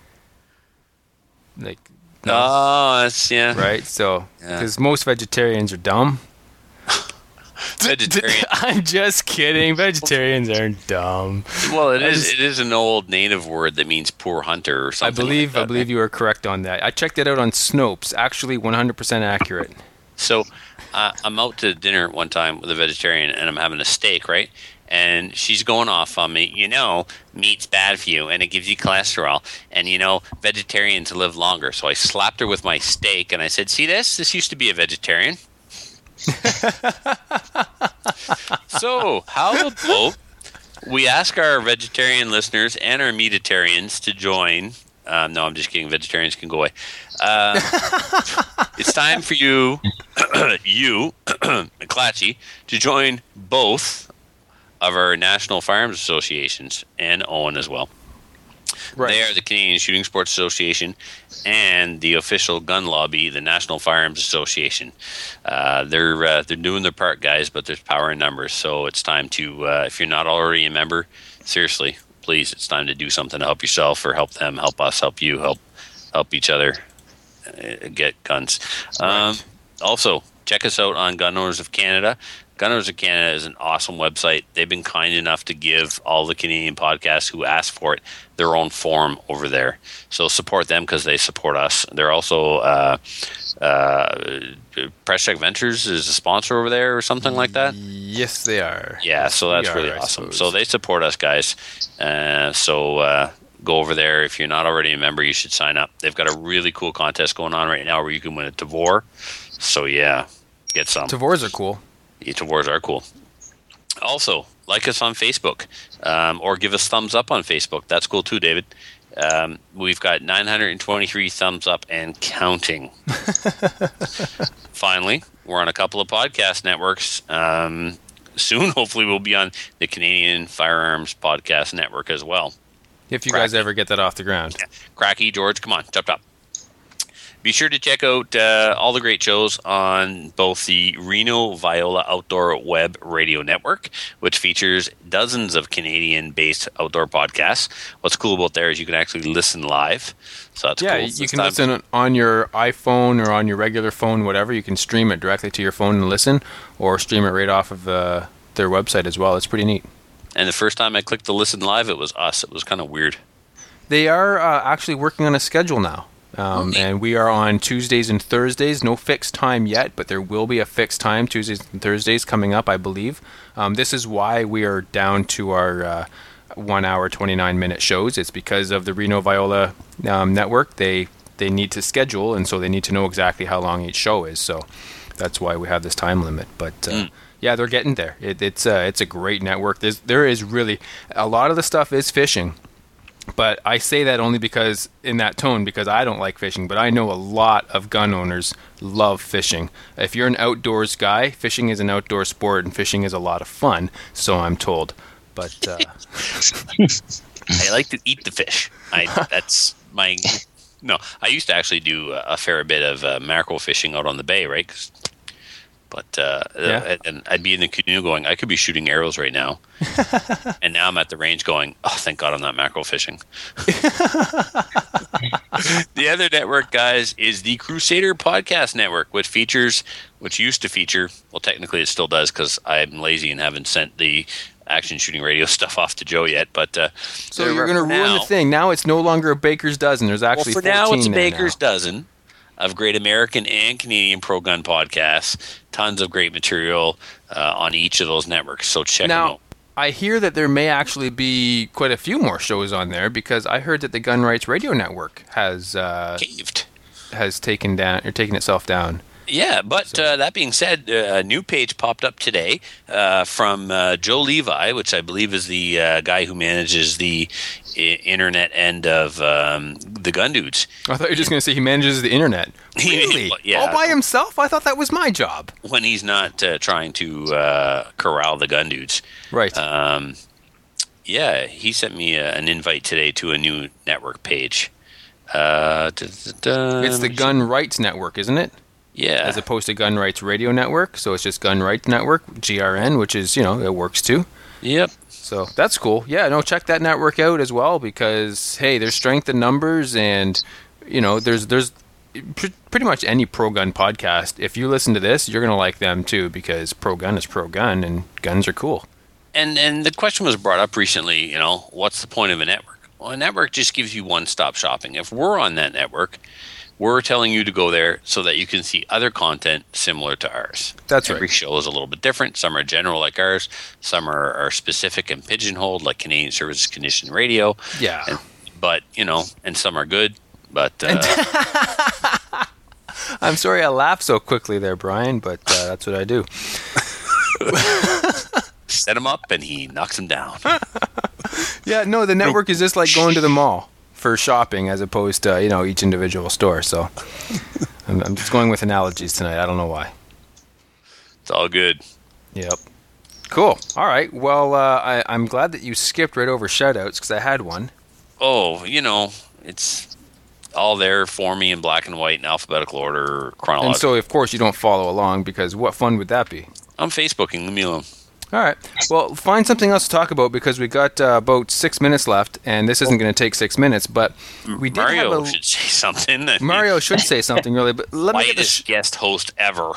Like no, Oh, that's yeah. right? So Yeah. because most vegetarians are dumb. Vegetarian. I'm just kidding. Vegetarians aren't dumb. Well, it I is. just- It is an old native word that means poor hunter or I something. believe like that, I believe you are correct on that. I checked it out on Snopes. Actually, one hundred percent accurate. So uh, I'm out to dinner one time with a vegetarian, and I'm having a steak, right? And she's going off on me. You know, meat's bad for you, and it gives you cholesterol. And you know, vegetarians live longer. So I slapped her with my steak, and I said, "See this? This used to be a vegetarian." So how about we ask our vegetarian listeners and our meatitarians to join? Um, no, I'm just kidding. Vegetarians can go away. Uh, it's time for you, you, McClatchy, to join both of our National Firearms Associations and Owen as well. They are the Canadian Shooting Sports Association and the official gun lobby, the National Firearms Association. Uh, they're uh, they're doing their part, guys, but there's power in numbers. So it's time to, uh, if you're not already a member, seriously, please, it's time to do something to help yourself or help them, help us, help you, help help each other uh, get guns. Um, also, check us out on Gun Owners of Canada. Gun Owners of Canada is an awesome website. They've been kind enough to give all the Canadian podcasts who ask for it their own forum over there. So support them because they support us. They're also uh, uh, Press Check Ventures is a sponsor over there or something like that. Yes, they are. Yeah, so that's We are, really I awesome. suppose. So they support us, guys. Uh, so uh, go over there. If you're not already a member, you should sign up. They've got a really cool contest going on right now where you can win a Tavor. So yeah, get some. Tavors are cool. Each awards are cool. Also, like us on Facebook, um, or give us thumbs up on Facebook. That's cool too, David. Um, we've got nine hundred twenty-three thumbs up and counting. Finally, we're on a couple of podcast networks. Um, soon, hopefully, we'll be on the Canadian Firearms Podcast Network as well. If you Cracky. guys ever get that off the ground. Cracky, George, come on, jump up. Be sure to check out uh, all the great shows on both the Reno Viola Outdoor Web Radio Network, which features dozens of Canadian-based outdoor podcasts. What's cool about there is you can actually listen live. So that's Yeah, cool. you This can time- listen on your iPhone or on your regular phone, whatever. You can stream it directly to your phone and listen, or stream it right off of uh, their website as well. It's pretty neat. And the first time I clicked the listen live, it was us. It was kind of weird. They are uh, actually working on a schedule now. Um, and we are on Tuesdays and Thursdays. No fixed time yet, but there will be a fixed time, Tuesdays and Thursdays, coming up, I believe. Um, this is why we are down to our uh, one hour, twenty-nine minute shows. It's because of the Reno Viola um, network. They they need to schedule, and so they need to know exactly how long each show is. So that's why we have this time limit. But uh, mm. yeah, they're getting there. It, it's uh, it's a great network. There's, there is really a lot of the stuff is fishing. But I say that only because, in that tone, because I don't like fishing, but I know a lot of gun owners love fishing. If you're an outdoors guy, fishing is an outdoor sport, and fishing is a lot of fun, so I'm told. But uh, I like to eat the fish. I that's my no. I used to actually do a fair bit of uh, mackerel fishing out on the bay, right? 'Cause, But uh, Yeah. and I'd be in the canoe going, I could be shooting arrows right now. And now I'm at the range going, oh, thank God I'm not mackerel fishing. The other network, guys, is the Crusader Podcast Network, which features, which used to feature, well, technically it still does because I'm lazy and haven't sent the action shooting radio stuff off to Joe yet. But uh, so you're going to ruin now, the thing. Now it's no longer a baker's dozen. There's actually well, for now it's a there baker's now. dozen of great American and Canadian pro gun podcasts. Tons of great material uh, on each of those networks. So check Now, them out. I hear that there may actually be quite a few more shows on there because I heard that the Gun Rights Radio Network has uh, Caved. has taken down or taken itself down. Yeah, but So- uh, that being said, uh, a new page popped up today uh, from uh, Joe Levi, which I believe is the uh, guy who manages the I- internet end of um, the Gun Dudes. I thought you were just going to say he manages the internet. Really? Yeah. All by himself? I thought that was my job. When he's not uh, trying to uh, corral the Gun Dudes. Right. Um, yeah, he sent me a, an invite today to a new network page. Uh, da, da, da, it's the Gun Rights Network, isn't it? Yeah. As opposed to Gun Rights Radio Network. So it's just Gun Rights Network, G R N, which is, you know, it works too. Yep. So that's cool. Yeah, no, check that network out as well because, hey, there's strength in numbers and, you know, there's there's pr- pretty much any pro-gun podcast. If you listen to this, you're going to like them too because pro-gun is pro-gun and guns are cool. And and the question was brought up recently, you know, what's the point of a network? Well, a network just gives you one-stop shopping. If we're on that network, we're telling you to go there so that you can see other content similar to ours. That's Every right. show is a little bit different. Some are general like ours. Some are, are specific and pigeonholed like Canadian Services Conditioned Radio. Yeah. And, but, you know, and some are good. But uh, I'm sorry I laughed so quickly there, Brian, but uh, that's what I do. set him up and he knocks him down. Yeah, no, the network is just like going to the mall for shopping as opposed to, you know, each individual store. So I'm, I'm just going with analogies tonight. I don't know why. It's all good. Yep. Cool. All right. Well, uh, I, I'm glad that you skipped right over shoutouts because I had one. Oh, you know, it's all there for me in black and white in alphabetical order, chronological. And so, of course, you don't follow along because what fun would that be? I'm Facebooking. Leave me alone. All right. Well, find something else to talk about because we got uh, about six minutes left, and this isn't going to take six minutes. But we did Mario have a should say something. Mario should say something really. But let me get Whitest this. guest host ever.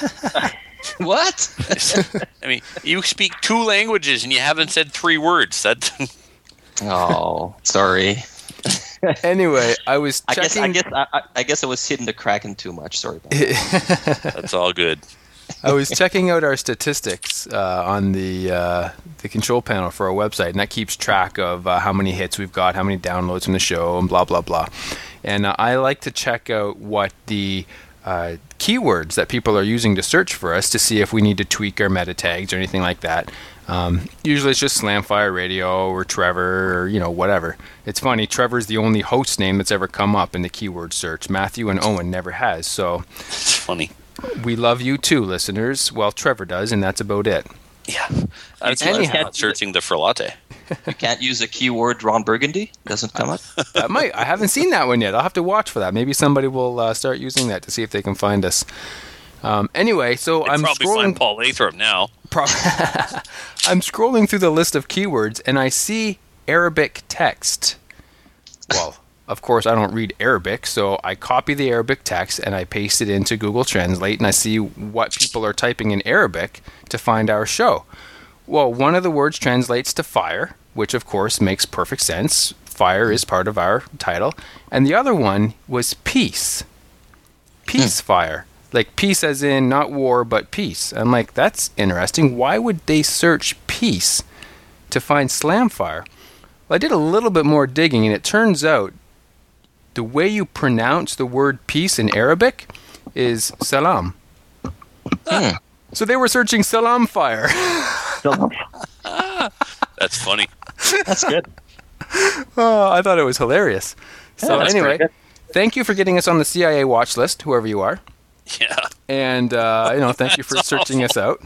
What? I mean, you speak two languages and you haven't said three words. That Oh, sorry. Anyway, I was I guess checking. I guess I, I- I guess I was hitting the Kraken too much. Sorry about that. that's all good. I was checking out our statistics uh, on the uh, the control panel for our website, and that keeps track of uh, how many hits we've got, how many downloads from the show, and blah blah blah. And uh, I like to check out what the uh, keywords that people are using to search for us to see if we need to tweak our meta tags or anything like that. Um, usually it's just Slamfire Radio or Trevor or, you know, whatever. It's funny, Trevor's the only host name that's ever come up in the keyword search. Matthew and Owen never has, so It's funny. we love you too, listeners. Well, Trevor does, and that's about it. Yeah. That's Anyhow. not searching the for latte. You can't use a keyword Ron Burgundy. Doesn't come up. That might. I haven't seen that one yet. I'll have to watch for that. Maybe somebody will uh, start using that to see if they can find us. Um, anyway, so They I'm probably scrolling. find Paul Lathrop now. Pro- I'm scrolling through the list of keywords, and I see Arabic text. Well, of course, I don't read Arabic, so I copy the Arabic text and I paste it into Google Translate, and I see what people are typing in Arabic to find our show. Well, one of the words translates to fire, which of course makes perfect sense. fire is part of our title. And the other one was peace. Peace fire. Like peace as in not war, but peace. I'm like, that's interesting. Why would they search peace to find Slamfire? Well, I did a little bit more digging, and it turns out the way you pronounce the word peace in Arabic is salam. Hmm. So they were searching Salam Fire. That's funny. That's good. Oh, I thought it was hilarious. Yeah, So that's anyway, pretty thank you for getting us on the C I A watch list, whoever you are. Yeah. And, uh, you know, thank you for That's searching us out.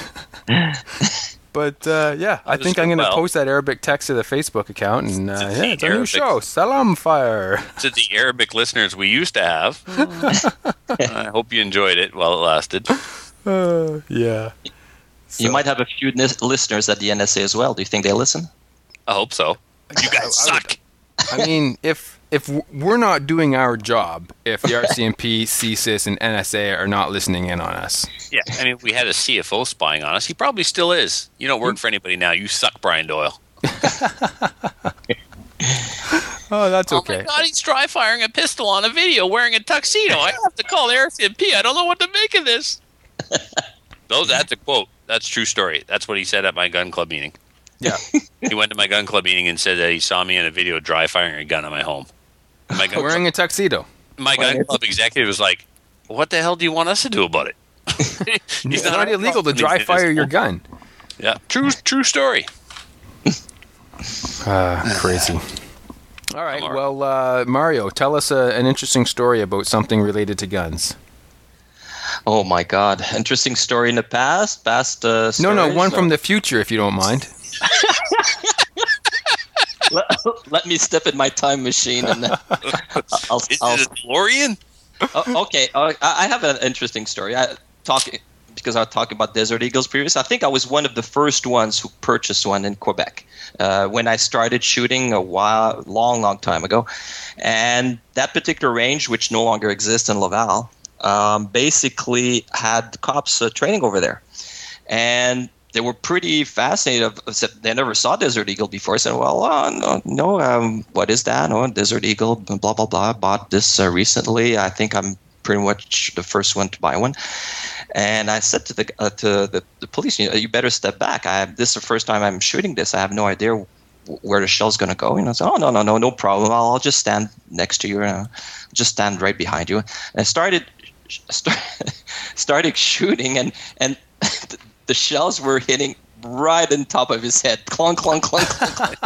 But, uh, yeah, I think I'm going to well. post that Arabic text to the Facebook account. And, uh, It's yeah, the it's a new Arabic- show, Salam Fire. To the Arabic listeners we used to have. I hope you enjoyed it while it lasted. Uh, yeah. You So- might have a few nis- listeners at the N S A as well. Do you think they listen? I hope so. You guys I would- suck. I mean, if if we're not doing our job, if the R C M P, C S I S, and N S A are not listening in on us. Yeah, I mean, we had a C F O spying on us. He probably still is. You don't work for anybody now. You suck, Brian Doyle. Oh, that's Oh okay. my God, he's dry firing a pistol on a video wearing a tuxedo. I have to call the R C M P. I don't know what to make of this. No, that's a quote. That's a true story. That's what he said at my gun club meeting. Yeah. He went to my gun club meeting and said that he saw me in a video dry firing a gun at my home. And My gun, Wearing a tuxedo. my gun club executive was like, "What the hell do you want us to do about it?" It's He's not illegal to He dry said, fire your gun. Yeah, true, true story. Ah, crazy. All right. Tomorrow. Well, uh, Mario, tell us uh, an interesting story about something related to guns. Oh my God! Interesting story in the past. Past. Uh, No, no, stories? one from the future, if you don't mind. let, let me step in my time machine and uh, I'll. Is I'll it a DeLorean? uh, okay, uh, I I have an interesting story. I talking because I was talking about Desert Eagles previous. I think I was one of the first ones who purchased one in Quebec uh, when I started shooting a while, long, long time ago, and that particular range, which no longer exists in Laval, um, basically had cops uh, training over there, and they were pretty fascinated. Of, they never saw Desert Eagle before. I said, well, uh, no, no um, what is that? Oh, Desert Eagle, blah, blah, blah. Bought this uh, recently. I think I'm pretty much the first one to buy one. And I said to the uh, to the, the police, you, know, you better step back. I have, this is the first time I'm shooting this. I have no idea where the shell's going to go. And I said, oh, no, no, no, no problem. I'll, I'll just stand next to you. Uh, just stand right behind you. And I started, start, started shooting, and, and the shells were hitting right on top of his head. Clunk, clunk, clunk, clunk.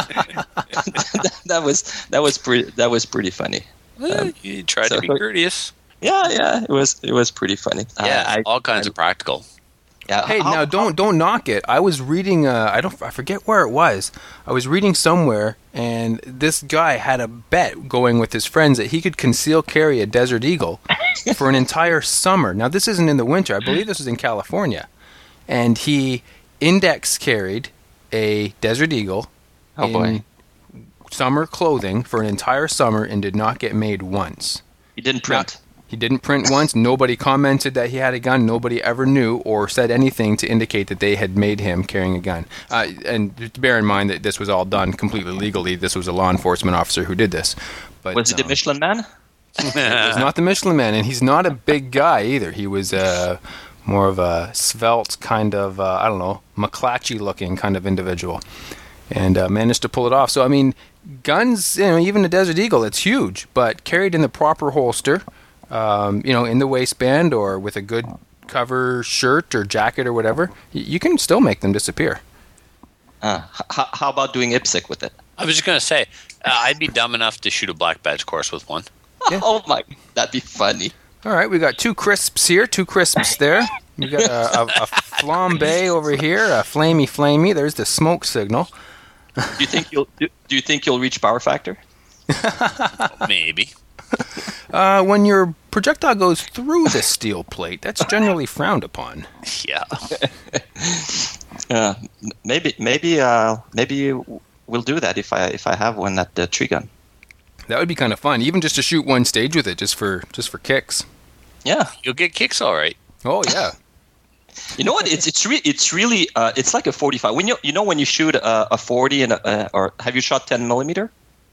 that, that was that was pretty that was pretty funny. Well, you tried so- to be courteous. Yeah, yeah, it was it was pretty funny. Yeah, Uh, I, all kinds of practical. yeah. Hey, how- now don't don't knock it. I was reading. Uh, I don't. I forget where it was. I was reading somewhere, and this guy had a bet going with his friends that he could conceal carry a Desert Eagle for an entire summer. Now this isn't in the winter. I believe this was in California, and he index carried a Desert Eagle Oh, in boy. summer clothing for an entire summer and did not get made once. He didn't print. He didn't print once. Nobody commented that he had a gun. Nobody ever knew or said anything to indicate that they had made him carrying a gun. Uh, and just bear in mind that this was all done completely legally. This was a law enforcement officer who did this. But Was it the um, Michelin Man? It was not the Michelin Man, and he's not a big guy either. He was uh, more of a svelte kind of, uh, I don't know, McClatchy-looking kind of individual, and uh, managed to pull it off. So, I mean, guns, you know, even the Desert Eagle, it's huge, but carried in the proper holster, um, you know, in the waistband or with a good cover shirt or jacket or whatever, y- you can still make them disappear. Uh, h- how about doing IPSC with it? I was just gonna say, uh, I'd be dumb enough to shoot a black badge course with one. Yeah. Oh my, that'd be funny. All right, we got two crisps here, two crisps there. We got a, a, a flambe over here, a flamey flamey. There's the smoke signal. Do you think you'll do, do you think you'll reach power factor? Maybe. Uh, when your projectile goes through the steel plate, that's generally frowned upon. Yeah. Uh, m- maybe maybe uh, maybe we'll do that if I if I have one at the tree gun. That would be kind of fun, even just to shoot one stage with it, just for just for kicks. Yeah. You'll get kicks all right. Oh yeah, You know what? It's it's re- it's really uh, it's like a forty-five. When you you know when you shoot a, a forty and a, uh, or have you shot ten millimeter?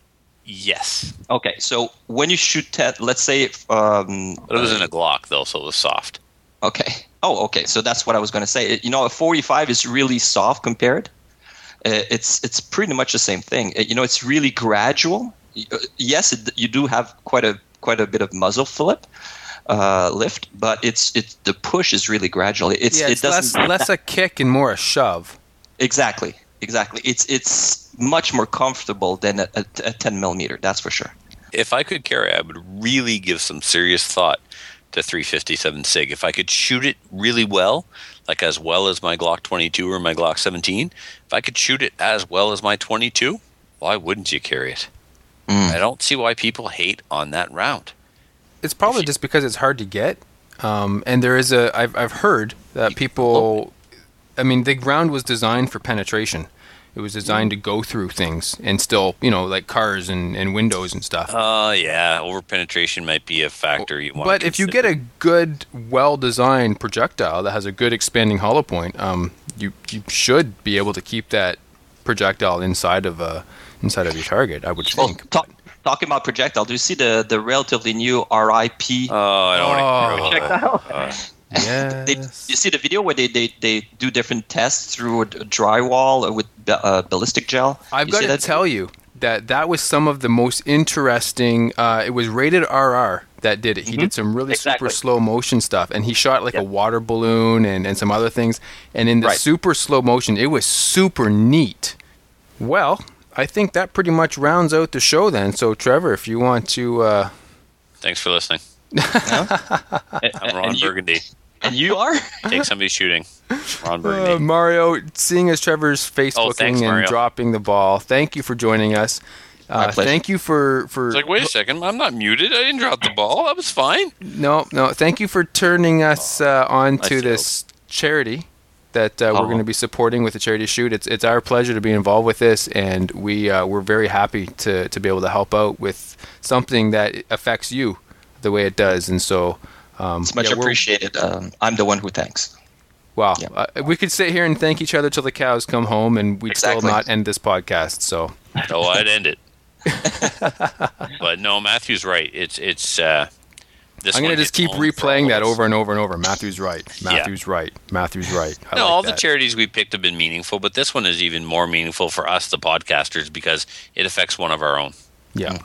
Yes. Okay, so when you shoot ten, let's say, if, um, But it was in a Glock, though, so it was soft. okay. Oh, okay. So that's what I was going to say. You know, a forty-five is really soft compared. Uh, it's it's pretty much the same thing. Uh, You know, it's really gradual. Y- uh, Yes, it, you do have quite a quite a bit of muzzle flip, uh, lift, but it's it's the push is really gradual. It's Yeah, it it's less, doesn't less a kick and more a shove. exactly exactly. It's it's much more comfortable than a, a, a ten millimeter. That's for sure. If I could carry, I would really give some serious thought to three fifty-seven SIG. If I could shoot it really well, like as well as my Glock twenty-two or my Glock seventeen, if I could shoot it as well as my twenty-two, why wouldn't you carry it? Mm. I don't see why people hate on that round. It's probably you- just because it's hard to get. Um, and there is a, I've, I've heard that people, I mean, the round was designed for penetration. It was designed to go through things and still, you know, like cars and, and windows and stuff. Uh, yeah, over penetration might be a factor you want. But if you get a good, well-designed projectile that has a good expanding hollow point, um, you you should be able to keep that projectile inside of a inside of your target. I would Well, think. talk, talking about projectile, do you see the the relatively new R I P? Oh, I don't want Oh. to projectile? Yes. They, you see the video where they, they, they do different tests through a drywall with uh, ballistic gel? I've You got see to that? tell you that that was some of the most interesting. Uh, it was rated R R that did it. He did some really Exactly. super slow motion stuff, and he shot like a Yep. water balloon and, and some other things. And in the Right. super slow motion, it was super neat. Well, I think that pretty much rounds out the show then. So, Trevor, if you want to. Uh, Thanks for listening. And, I'm Ron and you, Burgundy. and you are? Take somebody shooting. Ron Uh, Burgundy. Mario, seeing as Trevor's Facebooking Oh, thanks, and Mario. dropping the ball, thank you for joining us. My Uh, pleasure. thank you for for It's like, wait a second, I'm not muted. I didn't drop the ball. That was fine. no no. Thank you for turning us uh, on to nice this charity that uh, we're Oh. going to be supporting with the charity shoot. It's it's our pleasure to be involved with this, and we uh, we're very happy to to be able to help out with something that affects you the way it does, and so. Um, It's much yeah, we're- appreciated. Um, I'm the one who thanks. Wow. Yeah. Uh, we could sit here and thank each other till the cows come home, and we'd Exactly. still not end this podcast. So, Oh, I'd end it. But no, Matthew's right. It's it's. Uh, this I'm going one to just hits keep home for replaying all that of us. over and over and over. Matthew's right. Matthew's right. Matthew's right. I No, like all that. the charities we picked have been meaningful, but this one is even more meaningful for us, the podcasters, because it affects one of our own. Yeah.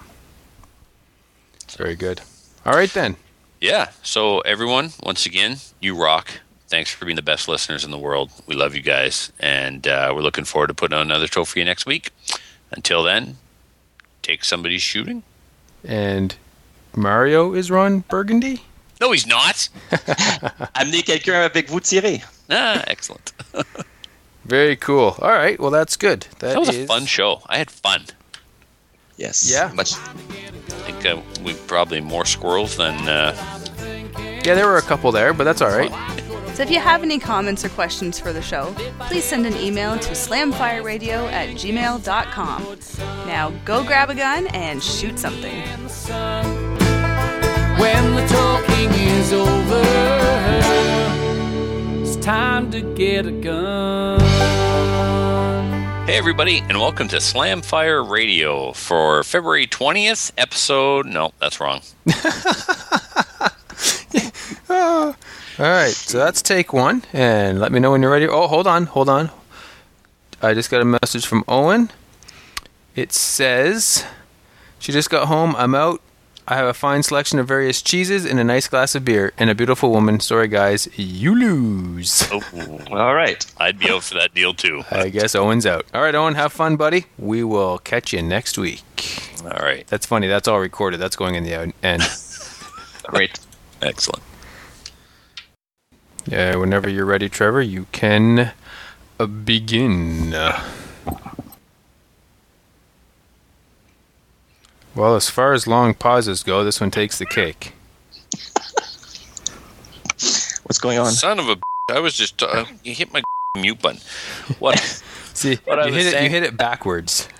Very good. All right, then. Yeah. So everyone, once again, you rock. Thanks for being the best listeners in the world. We love you guys, and uh, we're looking forward to putting on another show for you next week. Until then, take somebody's shooting. And Mario is Ron Burgundy? No, he's not. Amenez quelqu'un avec vous tirer. Ah, excellent. Very cool. All right. Well, that's good. That was is- a fun show. I had fun. Yes. Yeah. Much. I think uh, we probably more squirrels than. Uh, Yeah, there were a couple there, but that's all right. So if you have any comments or questions for the show, please send an email to slamfireradio at gmail dot com. Now go grab a gun and shoot something. When the talking is over, it's time to get a gun. Hey, everybody, and welcome to Slamfire Radio for February twentieth episode. No, that's wrong. All right, so that's take one, and let me know when you're ready. Oh, hold on, hold on. I just got a message from Owen. It says, she just got home. I'm out. I have a fine selection of various cheeses and a nice glass of beer and a beautiful woman. Sorry, guys, you lose. Oh, All right. I'd be out for that deal, too. I guess Owen's out. All right, Owen, have fun, buddy. We will catch you next week. All right. That's funny. That's all recorded. That's going in the out- end. Great. Excellent. Yeah, whenever you're ready, Trevor, you can uh, begin. Well, as far as long pauses go, this one takes the cake. What's going on? Son of a b- I was just. Uh, you hit my mute button. What? See, What I you was hit it. You saying- hit it backwards.